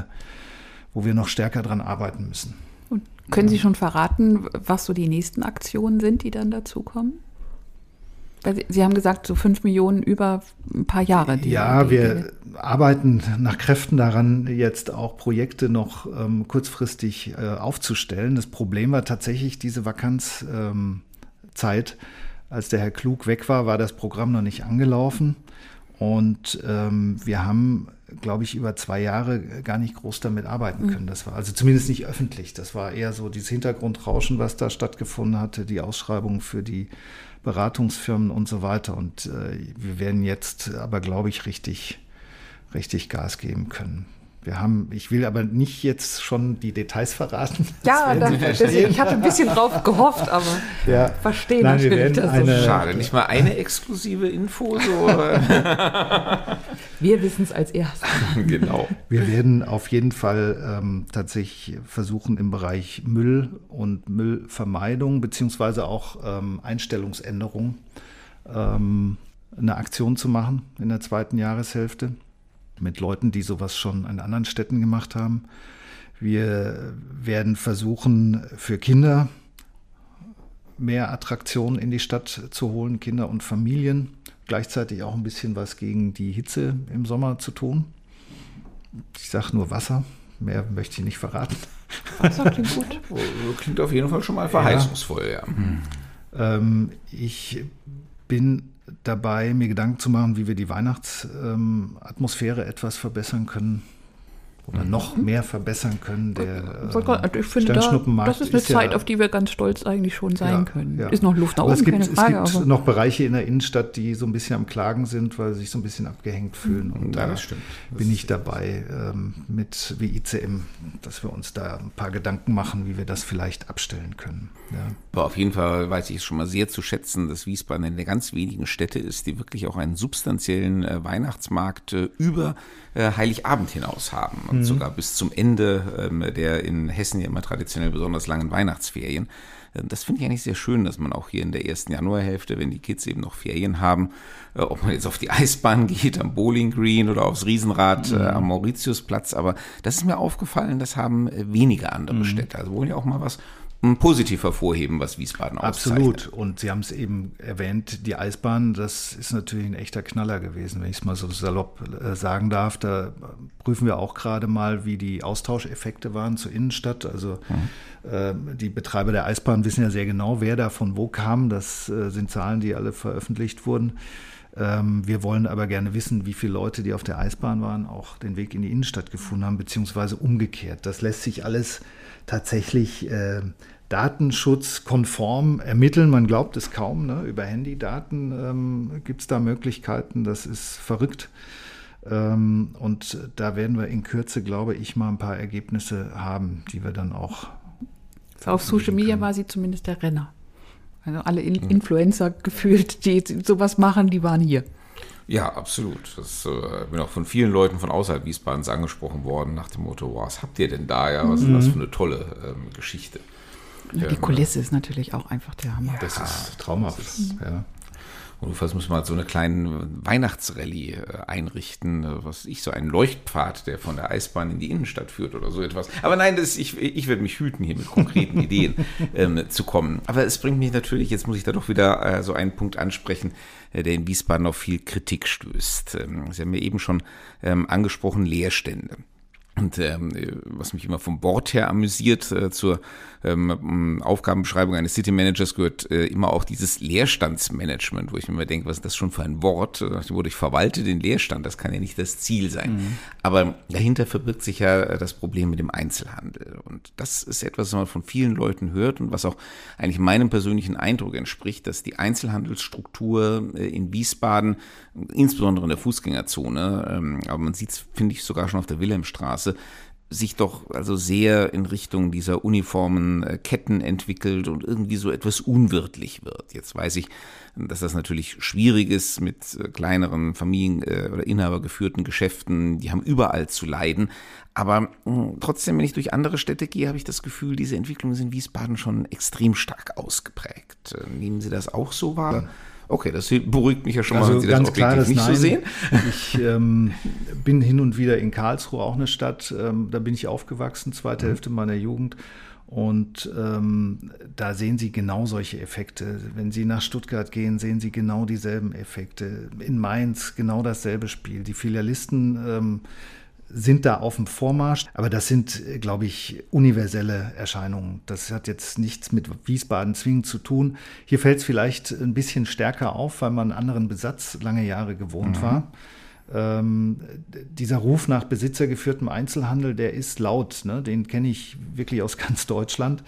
[SPEAKER 3] wo wir noch stärker dran arbeiten müssen.
[SPEAKER 1] Und können Sie schon verraten, was so die nächsten Aktionen sind, die dann dazukommen? Sie haben gesagt, so 5 Millionen über ein paar Jahre.
[SPEAKER 3] Wir arbeiten nach Kräften daran, jetzt auch Projekte noch kurzfristig aufzustellen. Das Problem war tatsächlich diese Vakanzzeit. Als der Herr Klug weg war das Programm noch nicht angelaufen. Und wir haben, glaube ich, über 2 Jahre gar nicht groß damit arbeiten können. Das war also zumindest nicht öffentlich. Das war eher so dieses Hintergrundrauschen, was da stattgefunden hatte, die Ausschreibungen für die Beratungsfirmen und so weiter. Und wir werden jetzt aber, glaube ich, richtig Gas geben können. Ich will aber nicht jetzt schon die Details verraten.
[SPEAKER 1] Ja, ich hatte ein bisschen drauf gehofft, aber verstehe natürlich das so.
[SPEAKER 2] Schade, nicht mal eine exklusive Info. So.
[SPEAKER 1] Wir wissen es als erstes.
[SPEAKER 2] Genau.
[SPEAKER 3] Wir werden auf jeden Fall tatsächlich versuchen, im Bereich Müll und Müllvermeidung beziehungsweise auch Einstellungsänderung eine Aktion zu machen in der 2. Jahreshälfte. Mit Leuten, die sowas schon in anderen Städten gemacht haben. Wir werden versuchen, für Kinder mehr Attraktionen in die Stadt zu holen, Kinder und Familien. Gleichzeitig auch ein bisschen was gegen die Hitze im Sommer zu tun. Ich sage nur Wasser, mehr möchte ich nicht verraten.
[SPEAKER 1] Wasser klingt gut.
[SPEAKER 2] Klingt auf jeden Fall schon mal verheißungsvoll, ja.
[SPEAKER 3] Ich bin dabei, mir Gedanken zu machen, wie wir die Weihnachtsatmosphäre etwas verbessern können oder noch mehr verbessern können.
[SPEAKER 1] Ich finde, das ist eine Zeit, auf die wir ganz stolz eigentlich schon sein können. Ja. Ist noch Luft nach oben, keine Frage.
[SPEAKER 3] Es gibt noch Bereiche in der Innenstadt, die so ein bisschen am Klagen sind, weil sie sich so ein bisschen abgehängt fühlen. Und da bin ich dabei mit wie ICM, dass wir uns da ein paar Gedanken machen, wie wir das vielleicht abstellen können. Ja.
[SPEAKER 2] Aber auf jeden Fall weiß ich es schon mal sehr zu schätzen, dass Wiesbaden eine der ganz wenigen Städte ist, die wirklich auch einen substanziellen Weihnachtsmarkt über Heiligabend hinaus haben. Und sogar bis zum Ende der in Hessen ja immer traditionell besonders langen Weihnachtsferien. Das finde ich eigentlich sehr schön, dass man auch hier in der 1. Januarhälfte, wenn die Kids eben noch Ferien haben, ob man jetzt auf die Eisbahn geht, am Bowling Green oder aufs Riesenrad am Mauritiusplatz. Aber das ist mir aufgefallen, das haben wenige andere Städte. Also wollen ja auch mal was positiv hervorheben, was Wiesbaden auszeichnet.
[SPEAKER 3] Absolut. Und Sie haben es eben erwähnt, die Eisbahn, das ist natürlich ein echter Knaller gewesen, wenn ich es mal so salopp sagen darf. Da prüfen wir auch gerade mal, wie die Austauscheffekte waren zur Innenstadt. Also die Betreiber der Eisbahn wissen ja sehr genau, wer da von wo kam. Das sind Zahlen, die alle veröffentlicht wurden. Wir wollen aber gerne wissen, wie viele Leute, die auf der Eisbahn waren, auch den Weg in die Innenstadt gefunden haben, beziehungsweise umgekehrt. Das lässt sich alles tatsächlich datenschutzkonform ermitteln. Man glaubt es kaum, ne? Über Handydaten gibt es da Möglichkeiten. Das ist verrückt. Und da werden wir in Kürze, glaube ich, mal ein paar Ergebnisse haben, die wir dann auch
[SPEAKER 1] auf Social Media war sie zumindest der Renner. Also alle Influencer gefühlt, die sowas machen, die waren hier.
[SPEAKER 2] Ja, absolut. Ich bin auch von vielen Leuten von außerhalb Wiesbadens angesprochen worden, nach dem Motto, was habt ihr denn da? Ja, was ist das für eine tolle Geschichte.
[SPEAKER 1] Ja, die Kulisse ist natürlich auch einfach der Hammer.
[SPEAKER 3] Das ist traumhaft. Ja.
[SPEAKER 2] Und fast müssen wir mal so eine kleine Weihnachtsrallye einrichten, so einen Leuchtpfad, der von der Eisbahn in die Innenstadt führt oder so etwas. Aber nein, ich werde mich hüten, hier mit konkreten Ideen zu kommen. Aber es bringt mich natürlich, jetzt muss ich da doch wieder so einen Punkt ansprechen, der in Wiesbaden auf viel Kritik stößt. Sie haben ja eben schon angesprochen, Leerstände. Und was mich immer vom Wort her amüsiert, zur Aufgabenbeschreibung eines City Managers gehört immer auch dieses Leerstandsmanagement, wo ich mir immer denke, was ist das schon für ein Wort? Ich verwalte den Leerstand, das kann ja nicht das Ziel sein. Aber dahinter verbirgt sich ja das Problem mit dem Einzelhandel. Und das ist etwas, was man von vielen Leuten hört und was auch eigentlich meinem persönlichen Eindruck entspricht, dass die Einzelhandelsstruktur in Wiesbaden, insbesondere in der Fußgängerzone, aber man sieht es, finde ich, sogar schon auf der Wilhelmstraße, sich doch also sehr in Richtung dieser uniformen Ketten entwickelt und irgendwie so etwas unwirtlich wird. Jetzt weiß ich, dass das natürlich schwierig ist mit kleineren Familien- oder inhabergeführten Geschäften, die haben überall zu leiden. Aber trotzdem, wenn ich durch andere Städte gehe, habe ich das Gefühl, diese Entwicklung ist in Wiesbaden schon extrem stark ausgeprägt. Nehmen Sie das auch so wahr? Ja. Okay, das beruhigt mich ja schon mal, wenn Sie das objektiv nicht so sehen.
[SPEAKER 3] Ich bin hin und wieder in Karlsruhe, auch eine Stadt, da bin ich aufgewachsen, zweite Hälfte meiner Jugend. Und da sehen Sie genau solche Effekte. Wenn Sie nach Stuttgart gehen, sehen Sie genau dieselben Effekte. In Mainz genau dasselbe Spiel. Die Filialisten sind da auf dem Vormarsch, aber das sind, glaube ich, universelle Erscheinungen. Das hat jetzt nichts mit Wiesbaden zwingend zu tun. Hier fällt es vielleicht ein bisschen stärker auf, weil man einen anderen Besatz lange Jahre gewohnt war. Dieser Ruf nach besitzergeführtem Einzelhandel, der ist laut, ne? Den kenne ich wirklich aus ganz Deutschland.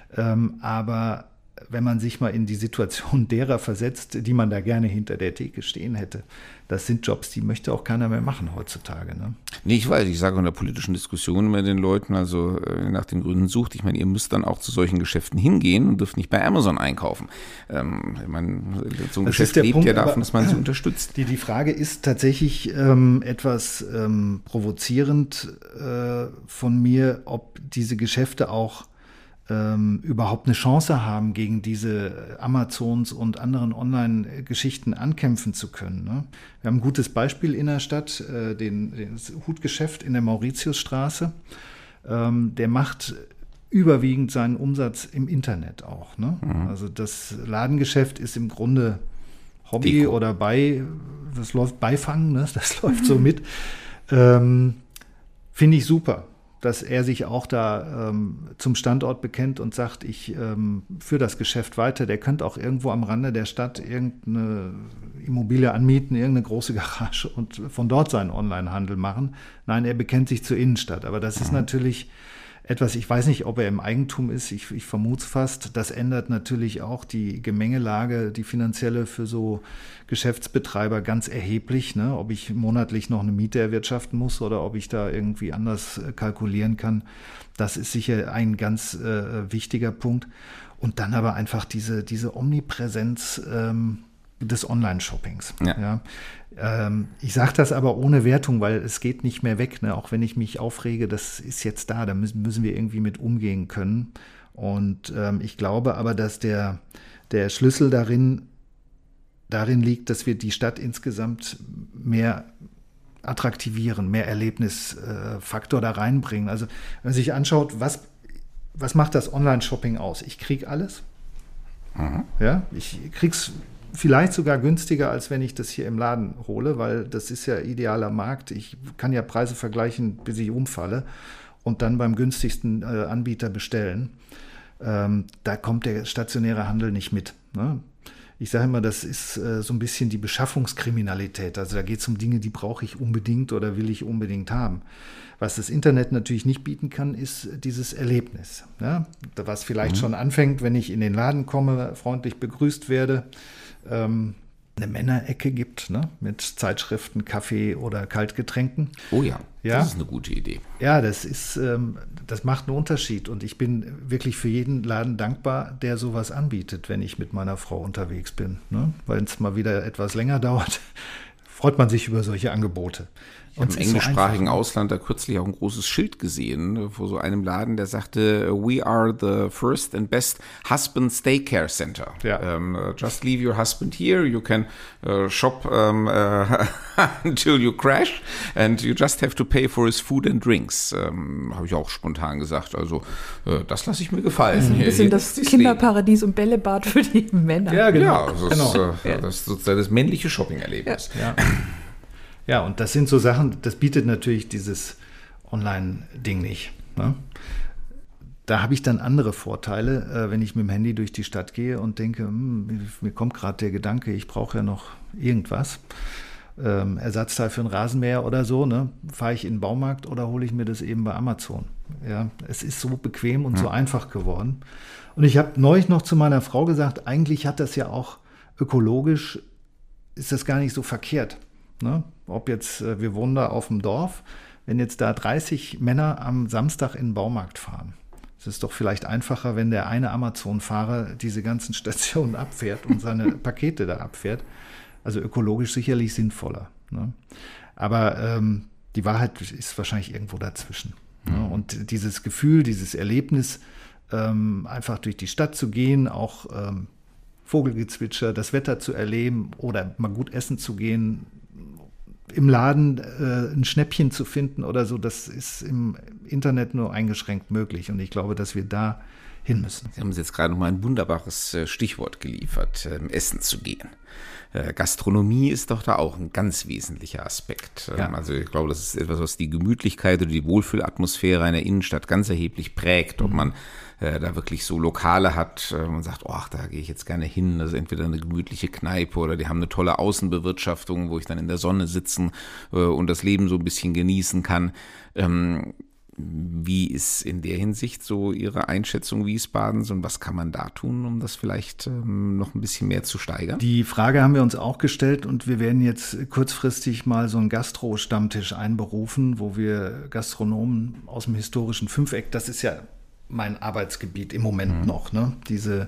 [SPEAKER 3] Aber wenn man sich mal in die Situation derer versetzt, die man da gerne hinter der Theke stehen hätte, das sind Jobs, die möchte auch keiner mehr machen heutzutage. Ne?
[SPEAKER 2] Nee, ich weiß, ich sage in der politischen Diskussion mit den Leuten, also nach den Gründen sucht, ich meine, ihr müsst dann auch zu solchen Geschäften hingehen und dürft nicht bei Amazon einkaufen. Ich meine, so ein Geschäft lebt Punkt, ja davon, dass man sie unterstützt.
[SPEAKER 3] Die Frage ist tatsächlich etwas provozierend von mir, ob diese Geschäfte auch überhaupt eine Chance haben, gegen diese Amazons und anderen Online-Geschichten ankämpfen zu können. Ne? Wir haben ein gutes Beispiel in der Stadt, das Hutgeschäft in der Mauritiusstraße. Der macht überwiegend seinen Umsatz im Internet auch. Ne? Also das Ladengeschäft ist im Grunde Hobby Deko. Oder das läuft Beifang, ne? Das läuft so mit. Finde ich super, dass er sich auch da zum Standort bekennt und sagt, ich führe das Geschäft weiter. Der könnte auch irgendwo am Rande der Stadt irgendeine Immobilie anmieten, irgendeine große Garage und von dort seinen Onlinehandel machen. Nein, er bekennt sich zur Innenstadt. Aber das ist natürlich etwas, ich weiß nicht, ob er im Eigentum ist, ich vermute es fast. Das ändert natürlich auch die Gemengelage, die finanzielle für so Geschäftsbetreiber ganz erheblich, ne? Ob ich monatlich noch eine Miete erwirtschaften muss oder ob ich da irgendwie anders kalkulieren kann. Das ist sicher ein ganz wichtiger Punkt. Und dann aber einfach diese Omnipräsenz des Online-Shoppings. Ja. Ich sage das aber ohne Wertung, weil es geht nicht mehr weg. Ne? Auch wenn ich mich aufrege, das ist jetzt da müssen wir irgendwie mit umgehen können. Und ich glaube aber, dass der Schlüssel darin liegt, dass wir die Stadt insgesamt mehr attraktivieren, mehr Erlebnisfaktor da reinbringen. Also wenn man sich anschaut, was macht das Online-Shopping aus? Ich kriege alles. Ja, ich krieg's vielleicht sogar günstiger, als wenn ich das hier im Laden hole, weil das ist ja idealer Markt. Ich kann ja Preise vergleichen, bis ich umfalle und dann beim günstigsten Anbieter bestellen. Da kommt der stationäre Handel nicht mit, ne? Ich sage immer, das ist so ein bisschen die Beschaffungskriminalität. Also da geht es um Dinge, die brauche ich unbedingt oder will ich unbedingt haben. Was das Internet natürlich nicht bieten kann, ist dieses Erlebnis. Ja? Was vielleicht schon anfängt, wenn ich in den Laden komme, freundlich begrüßt werde, eine Männerecke gibt, ne? Mit Zeitschriften, Kaffee oder Kaltgetränken.
[SPEAKER 2] Oh ja, das ist eine gute Idee.
[SPEAKER 3] Ja, das macht einen Unterschied und ich bin wirklich für jeden Laden dankbar, der sowas anbietet, wenn ich mit meiner Frau unterwegs bin. Ne? Weil es mal wieder etwas länger dauert, freut man sich über solche Angebote.
[SPEAKER 2] Und im englischsprachigen Ausland da kürzlich auch ein großes Schild gesehen vor so einem Laden, der sagte, we are the first and best husband's daycare center.
[SPEAKER 3] Ja.
[SPEAKER 2] Just leave your husband here, you can shop until you crash and you just have to pay for his food and drinks. Habe ich auch spontan gesagt, also das lasse ich mir gefallen.
[SPEAKER 1] Ein bisschen das Kinderparadies und Bällebad für die Männer.
[SPEAKER 3] Ja, genau.
[SPEAKER 2] Ja, das ist sozusagen das männliche Shopping-Erlebnis.
[SPEAKER 3] Ja. Ja, und das sind so Sachen, das bietet natürlich dieses Online-Ding nicht. Ne? Da habe ich dann andere Vorteile, wenn ich mit dem Handy durch die Stadt gehe und denke, mir kommt gerade der Gedanke, ich brauche ja noch irgendwas. Ersatzteil für ein Rasenmäher oder so, ne? Fahre ich in den Baumarkt oder hole ich mir das eben bei Amazon? Ja, es ist so bequem und so einfach geworden. Und ich habe neulich noch zu meiner Frau gesagt, eigentlich hat das ja auch ökologisch, ist das gar nicht so verkehrt. Ne? Ob jetzt, wir wohnen da auf dem Dorf, wenn jetzt da 30 Männer am Samstag in den Baumarkt fahren. Es ist doch vielleicht einfacher, wenn der eine Amazon-Fahrer diese ganzen Stationen abfährt und seine Pakete da abfährt. Also ökologisch sicherlich sinnvoller. Ne? Aber die Wahrheit ist wahrscheinlich irgendwo dazwischen. Ne? Und dieses Gefühl, dieses Erlebnis, einfach durch die Stadt zu gehen, auch Vogelgezwitscher, das Wetter zu erleben oder mal gut essen zu gehen, im Laden ein Schnäppchen zu finden oder so, das ist im Internet nur eingeschränkt möglich. Und ich glaube, dass wir da hin müssen.
[SPEAKER 2] Sie haben uns jetzt gerade noch mal ein wunderbares Stichwort geliefert, essen zu gehen. Gastronomie ist doch da auch ein ganz wesentlicher Aspekt. Ja. Also ich glaube, das ist etwas, was die Gemütlichkeit oder die Wohlfühlatmosphäre einer Innenstadt ganz erheblich prägt, ob man da wirklich so Lokale hat und sagt, ach, da gehe ich jetzt gerne hin, also entweder eine gemütliche Kneipe oder die haben eine tolle Außenbewirtschaftung, wo ich dann in der Sonne sitzen und das Leben so ein bisschen genießen kann. Wie ist in der Hinsicht so Ihre Einschätzung Wiesbadens und was kann man da tun, um das vielleicht noch ein bisschen mehr zu steigern?
[SPEAKER 3] Die Frage haben wir uns auch gestellt und wir werden jetzt kurzfristig mal so einen Gastro-Stammtisch einberufen, wo wir Gastronomen aus dem historischen Fünfeck, das ist ja mein Arbeitsgebiet im Moment noch, ne? Dieses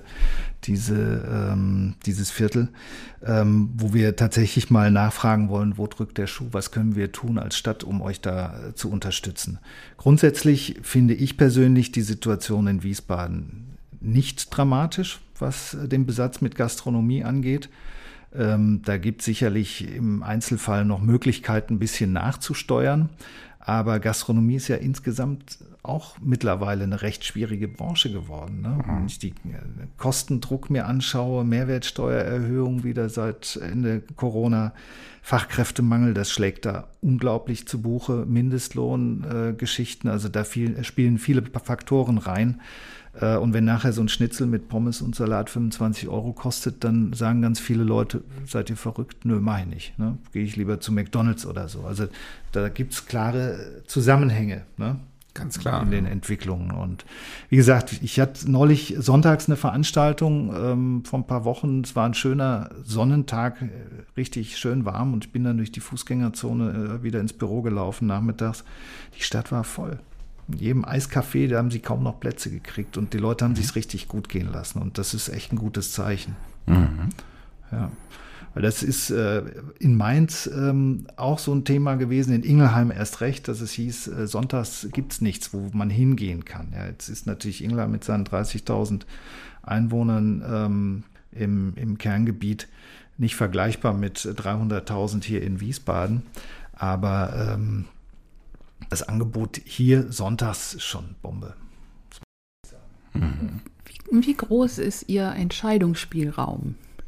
[SPEAKER 3] Viertel, wo wir tatsächlich mal nachfragen wollen, wo drückt der Schuh, was können wir tun als Stadt, um euch da zu unterstützen. Grundsätzlich finde ich persönlich die Situation in Wiesbaden nicht dramatisch, was den Besatz mit Gastronomie angeht. Da gibt es sicherlich im Einzelfall noch Möglichkeiten, ein bisschen nachzusteuern. Aber Gastronomie ist ja insgesamt auch mittlerweile eine recht schwierige Branche geworden. Ne? Wenn ich die Kostendruck mir anschaue, Mehrwertsteuererhöhung wieder seit Ende Corona, Fachkräftemangel, das schlägt da unglaublich zu Buche, Mindestlohngeschichten, also da spielen viele Faktoren rein. Und wenn nachher so ein Schnitzel mit Pommes und Salat 25 € kostet, dann sagen ganz viele Leute, seid ihr verrückt? Nö, mach ich nicht. Ne? Gehe ich lieber zu McDonald's oder so. Also da gibt es klare Zusammenhänge, ne?
[SPEAKER 2] Ganz klar.
[SPEAKER 3] In den Entwicklungen. Und wie gesagt, ich hatte neulich sonntags eine Veranstaltung vor ein paar Wochen. Es war ein schöner Sonnentag, richtig schön warm. Und ich bin dann durch die Fußgängerzone wieder ins Büro gelaufen nachmittags. Die Stadt war voll. In jedem Eiscafé, da haben sie kaum noch Plätze gekriegt. Und die Leute haben sich's richtig gut gehen lassen. Und das ist echt ein gutes Zeichen. Ja. Weil das ist in Mainz auch so ein Thema gewesen, in Ingelheim erst recht, dass es hieß, sonntags gibt es nichts, wo man hingehen kann. Ja, jetzt ist natürlich Ingelheim mit seinen 30.000 Einwohnern im Kerngebiet nicht vergleichbar mit 300.000 hier in Wiesbaden. Aber das Angebot hier sonntags ist schon Bombe.
[SPEAKER 1] Wie groß ist Ihr Entscheidungsspielraum?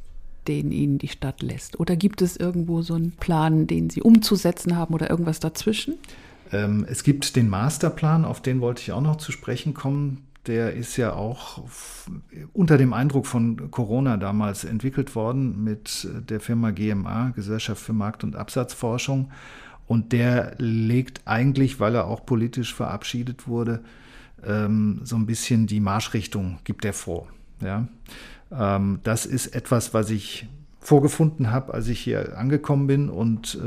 [SPEAKER 1] den Ihnen die Stadt lässt? Oder gibt es irgendwo so einen Plan, den Sie umzusetzen haben oder irgendwas dazwischen?
[SPEAKER 3] Es gibt den Masterplan, auf den wollte ich auch noch zu sprechen kommen. Der ist ja auch unter dem Eindruck von Corona damals entwickelt worden mit der Firma GMA, Gesellschaft für Markt- und Absatzforschung. Und der legt eigentlich, weil er auch politisch verabschiedet wurde, so ein bisschen die Marschrichtung, gibt er vor. Ja? Das ist etwas, was ich vorgefunden habe, als ich hier angekommen bin. Und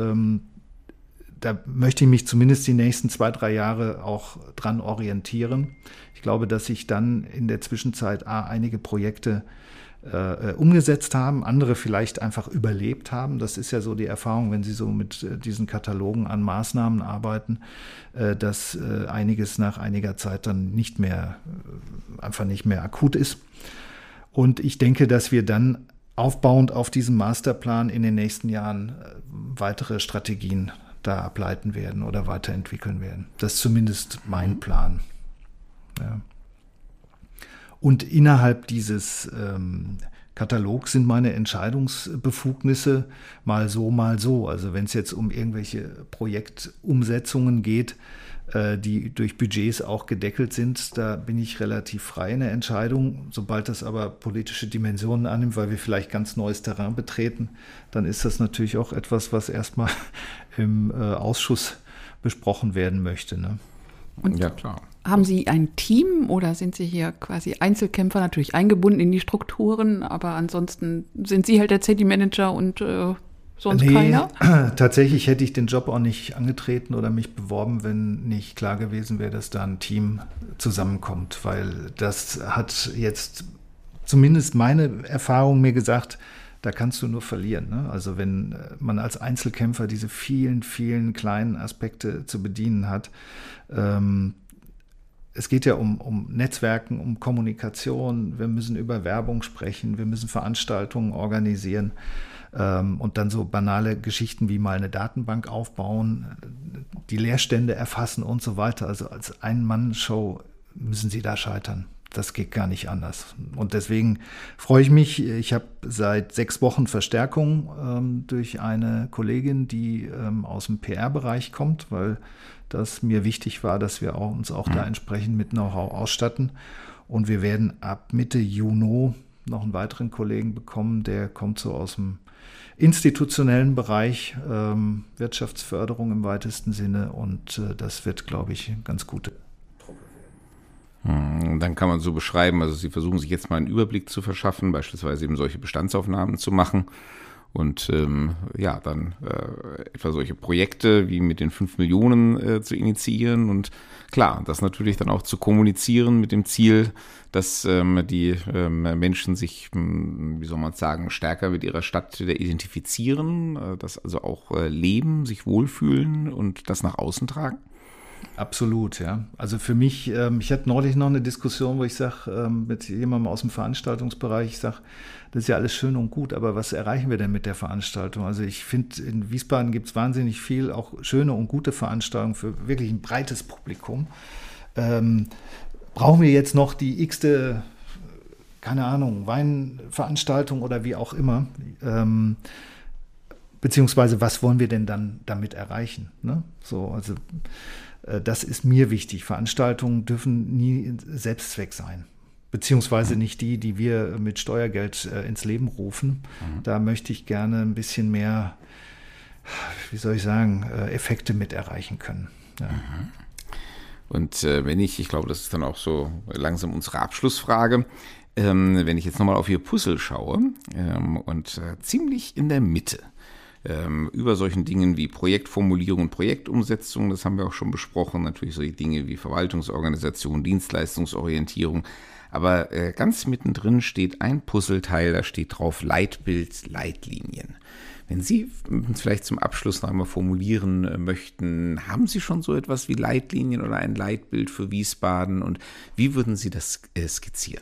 [SPEAKER 3] da möchte ich mich zumindest die nächsten 2-3 Jahre auch dran orientieren. Ich glaube, dass sich dann in der Zwischenzeit einige Projekte umgesetzt haben, andere vielleicht einfach überlebt haben. Das ist ja so die Erfahrung, wenn Sie so mit diesen Katalogen an Maßnahmen arbeiten, dass einiges nach einiger Zeit dann einfach nicht mehr akut ist. Und ich denke, dass wir dann aufbauend auf diesem Masterplan in den nächsten Jahren weitere Strategien da ableiten werden oder weiterentwickeln werden. Das ist zumindest mein Plan. Ja. Und innerhalb dieses Katalogs sind meine Entscheidungsbefugnisse mal so, mal so. Also wenn es jetzt um irgendwelche Projektumsetzungen geht, die durch Budgets auch gedeckelt sind, da bin ich relativ frei in der Entscheidung. Sobald das aber politische Dimensionen annimmt, weil wir vielleicht ganz neues Terrain betreten, dann ist das natürlich auch etwas, was erstmal im Ausschuss besprochen werden möchte. Ne?
[SPEAKER 1] Und ja, klar. Haben Sie ein Team oder sind Sie hier quasi Einzelkämpfer, natürlich eingebunden in die Strukturen, aber ansonsten sind Sie halt der City-Manager und sonst keiner?
[SPEAKER 3] Tatsächlich hätte ich den Job auch nicht angetreten oder mich beworben, wenn nicht klar gewesen wäre, dass da ein Team zusammenkommt, weil das hat jetzt zumindest meine Erfahrung mir gesagt, da kannst du nur verlieren. Ne? Also wenn man als Einzelkämpfer diese vielen, vielen kleinen Aspekte zu bedienen hat, es geht ja um Netzwerken, um Kommunikation, wir müssen über Werbung sprechen, wir müssen Veranstaltungen organisieren und dann so banale Geschichten wie mal eine Datenbank aufbauen, die Leerstände erfassen und so weiter. Also als Ein-Mann-Show müssen Sie da scheitern. Das geht gar nicht anders. Und deswegen freue ich mich. Ich habe seit 6 Wochen Verstärkung durch eine Kollegin, die aus dem PR-Bereich kommt, weil das mir wichtig war, dass wir uns auch da entsprechend mit Know-how ausstatten. Und wir werden ab Mitte Juni noch einen weiteren Kollegen bekommen, der kommt so aus dem institutionellen Bereich, Wirtschaftsförderung im weitesten Sinne. Und das wird, glaube ich, ganz gute.
[SPEAKER 2] Dann kann man so beschreiben, also Sie versuchen sich jetzt mal einen Überblick zu verschaffen, beispielsweise eben solche Bestandsaufnahmen zu machen und dann etwa solche Projekte wie mit den 5 Millionen zu initiieren und klar, das natürlich dann auch zu kommunizieren mit dem Ziel, dass die Menschen sich, wie soll man sagen, stärker mit ihrer Stadt wieder identifizieren, das also auch leben, sich wohlfühlen und das nach außen tragen.
[SPEAKER 3] Absolut, ja. Also für mich, ich hatte neulich noch eine Diskussion, wo ich sage, mit jemandem aus dem Veranstaltungsbereich, ich sage, das ist ja alles schön und gut, aber was erreichen wir denn mit der Veranstaltung? Also ich finde, in Wiesbaden gibt es wahnsinnig viel, auch schöne und gute Veranstaltungen für wirklich ein breites Publikum. Brauchen wir jetzt noch die x-te, keine Ahnung, Weinveranstaltung oder wie auch immer? Beziehungsweise, was wollen wir denn dann damit erreichen? Ne? So, also das ist mir wichtig. Veranstaltungen dürfen nie Selbstzweck sein. Beziehungsweise nicht die wir mit Steuergeld ins Leben rufen. Da möchte ich gerne ein bisschen mehr, wie soll ich sagen, Effekte mit erreichen können. Ja.
[SPEAKER 2] Und wenn ich glaube, das ist dann auch so langsam unsere Abschlussfrage, wenn ich jetzt nochmal auf Ihr Puzzle schaue und ziemlich in der Mitte, über solchen Dingen wie Projektformulierung und Projektumsetzung, das haben wir auch schon besprochen, natürlich solche Dinge wie Verwaltungsorganisation, Dienstleistungsorientierung, aber ganz mittendrin steht ein Puzzleteil, da steht drauf Leitbild, Leitlinien. Wenn Sie vielleicht zum Abschluss noch einmal formulieren möchten, haben Sie schon so etwas wie Leitlinien oder ein Leitbild für Wiesbaden und wie würden Sie das skizzieren?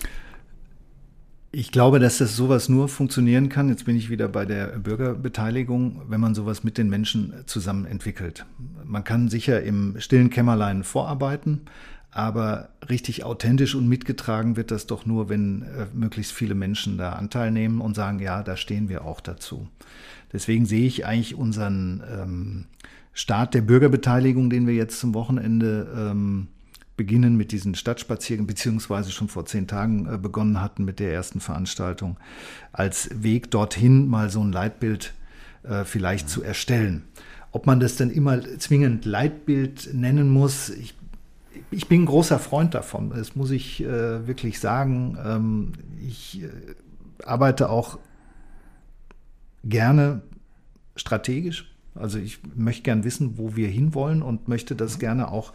[SPEAKER 3] Ich glaube, dass das sowas nur funktionieren kann, jetzt bin ich wieder bei der Bürgerbeteiligung, wenn man sowas mit den Menschen zusammen entwickelt. Man kann sicher im stillen Kämmerlein vorarbeiten, Aber richtig authentisch und mitgetragen wird das doch nur, wenn möglichst viele Menschen da Anteil nehmen und sagen, ja, da stehen wir auch dazu. Deswegen sehe ich eigentlich unseren Start der Bürgerbeteiligung, den wir jetzt zum Wochenende beginnen mit diesen Stadtspaziergängen, beziehungsweise schon vor 10 Tagen begonnen hatten mit der ersten Veranstaltung, als Weg dorthin mal so ein Leitbild vielleicht zu erstellen. Ob man das dann immer zwingend Leitbild nennen muss, ich bin ein großer Freund davon, das muss ich wirklich sagen. Ich arbeite auch gerne strategisch. Also ich möchte gern wissen, wo wir hinwollen und möchte das gerne auch,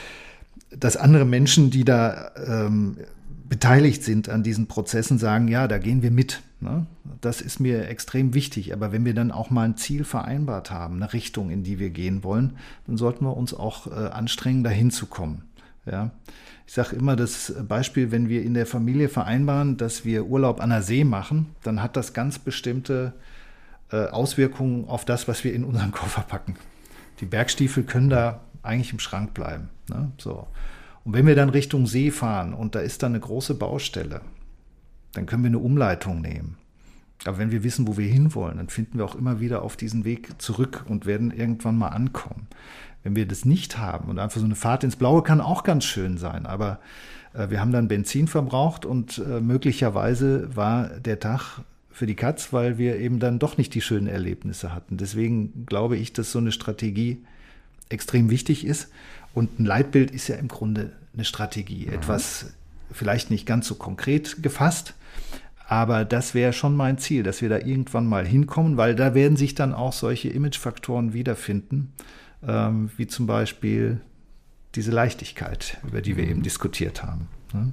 [SPEAKER 3] dass andere Menschen, die da beteiligt sind an diesen Prozessen, sagen, ja, da gehen wir mit. Ne? Das ist mir extrem wichtig. Aber wenn wir dann auch mal ein Ziel vereinbart haben, eine Richtung, in die wir gehen wollen, dann sollten wir uns auch anstrengen, dahin zu kommen. Ja? Ich sage immer das Beispiel, wenn wir in der Familie vereinbaren, dass wir Urlaub an der See machen, dann hat das ganz bestimmte Auswirkungen auf das, was wir in unseren Koffer packen. Die Bergstiefel können da eigentlich im Schrank bleiben. Ne? So. Und wenn wir dann Richtung See fahren und da ist dann eine große Baustelle, dann können wir eine Umleitung nehmen. Aber wenn wir wissen, wo wir hinwollen, dann finden wir auch immer wieder auf diesen Weg zurück und werden irgendwann mal ankommen. Wenn wir das nicht haben und einfach so eine Fahrt ins Blaue kann auch ganz schön sein, aber wir haben dann Benzin verbraucht und möglicherweise war der Tag für die Katz, weil wir eben dann doch nicht die schönen Erlebnisse hatten. Deswegen glaube ich, dass so eine Strategie extrem wichtig ist. Und ein Leitbild ist ja im Grunde eine Strategie. Etwas vielleicht nicht ganz so konkret gefasst, aber das wäre schon mein Ziel, dass wir da irgendwann mal hinkommen, weil da werden sich dann auch solche Imagefaktoren wiederfinden, wie zum Beispiel diese Leichtigkeit, über die wir eben diskutiert haben. Ne?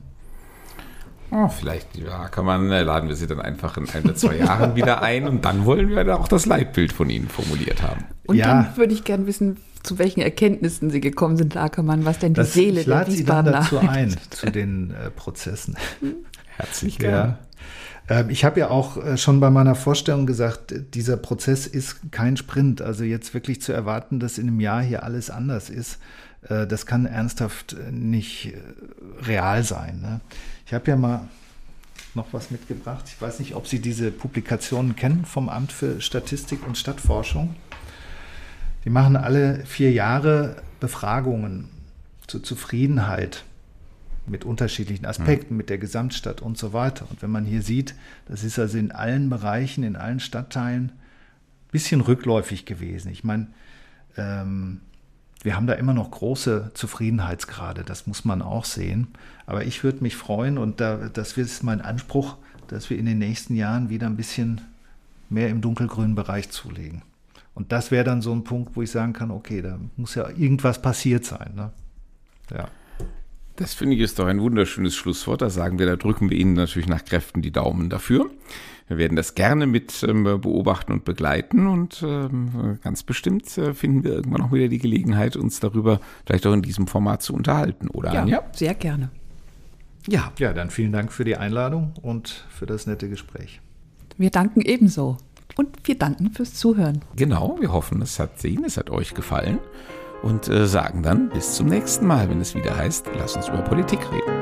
[SPEAKER 2] Oh, vielleicht, ja, laden wir sie dann einfach in 1 oder 2 Jahren wieder ein und dann wollen wir da auch das Leitbild von Ihnen formuliert haben.
[SPEAKER 1] Und dann würde ich gerne wissen, zu welchen Erkenntnissen Sie gekommen sind, Herr Ackermann, was denn die Seele der Wiesbadener
[SPEAKER 3] Ich lade Sie dann dazu ein, zu den Prozessen.
[SPEAKER 2] Herzlich gerne.
[SPEAKER 3] Ja. Ich habe ja auch schon bei meiner Vorstellung gesagt, dieser Prozess ist kein Sprint. Also jetzt wirklich zu erwarten, dass in einem Jahr hier alles anders ist, das kann ernsthaft nicht real sein. Ne? Ich habe ja mal noch was mitgebracht. Ich weiß nicht, ob Sie diese Publikationen kennen vom Amt für Statistik und Stadtforschung. Die machen alle 4 Jahre Befragungen zur Zufriedenheit mit unterschiedlichen Aspekten, mit der Gesamtstadt und so weiter. Und wenn man hier sieht, das ist also in allen Bereichen, in allen Stadtteilen ein bisschen rückläufig gewesen. Ich meine, wir haben da immer noch große Zufriedenheitsgrade, das muss man auch sehen. Aber ich würde mich freuen, und das ist mein Anspruch, dass wir in den nächsten Jahren wieder ein bisschen mehr im dunkelgrünen Bereich zulegen. Und das wäre dann so ein Punkt, wo ich sagen kann, okay, da muss ja irgendwas passiert sein. Ne? Ja.
[SPEAKER 2] Das finde ich ist doch ein wunderschönes Schlusswort. Da sagen wir, da drücken wir Ihnen natürlich nach Kräften die Daumen dafür. Wir werden das gerne mit beobachten und begleiten und ganz bestimmt finden wir irgendwann auch wieder die Gelegenheit, uns darüber vielleicht auch in diesem Format zu unterhalten, oder
[SPEAKER 1] ja,
[SPEAKER 2] Anja?
[SPEAKER 1] Sehr gerne.
[SPEAKER 3] Ja, dann vielen Dank für die Einladung und für das nette Gespräch.
[SPEAKER 1] Wir danken ebenso und wir danken fürs Zuhören.
[SPEAKER 2] Genau, wir hoffen, es hat euch gefallen und sagen dann bis zum nächsten Mal, wenn es wieder heißt, lass uns über Politik reden.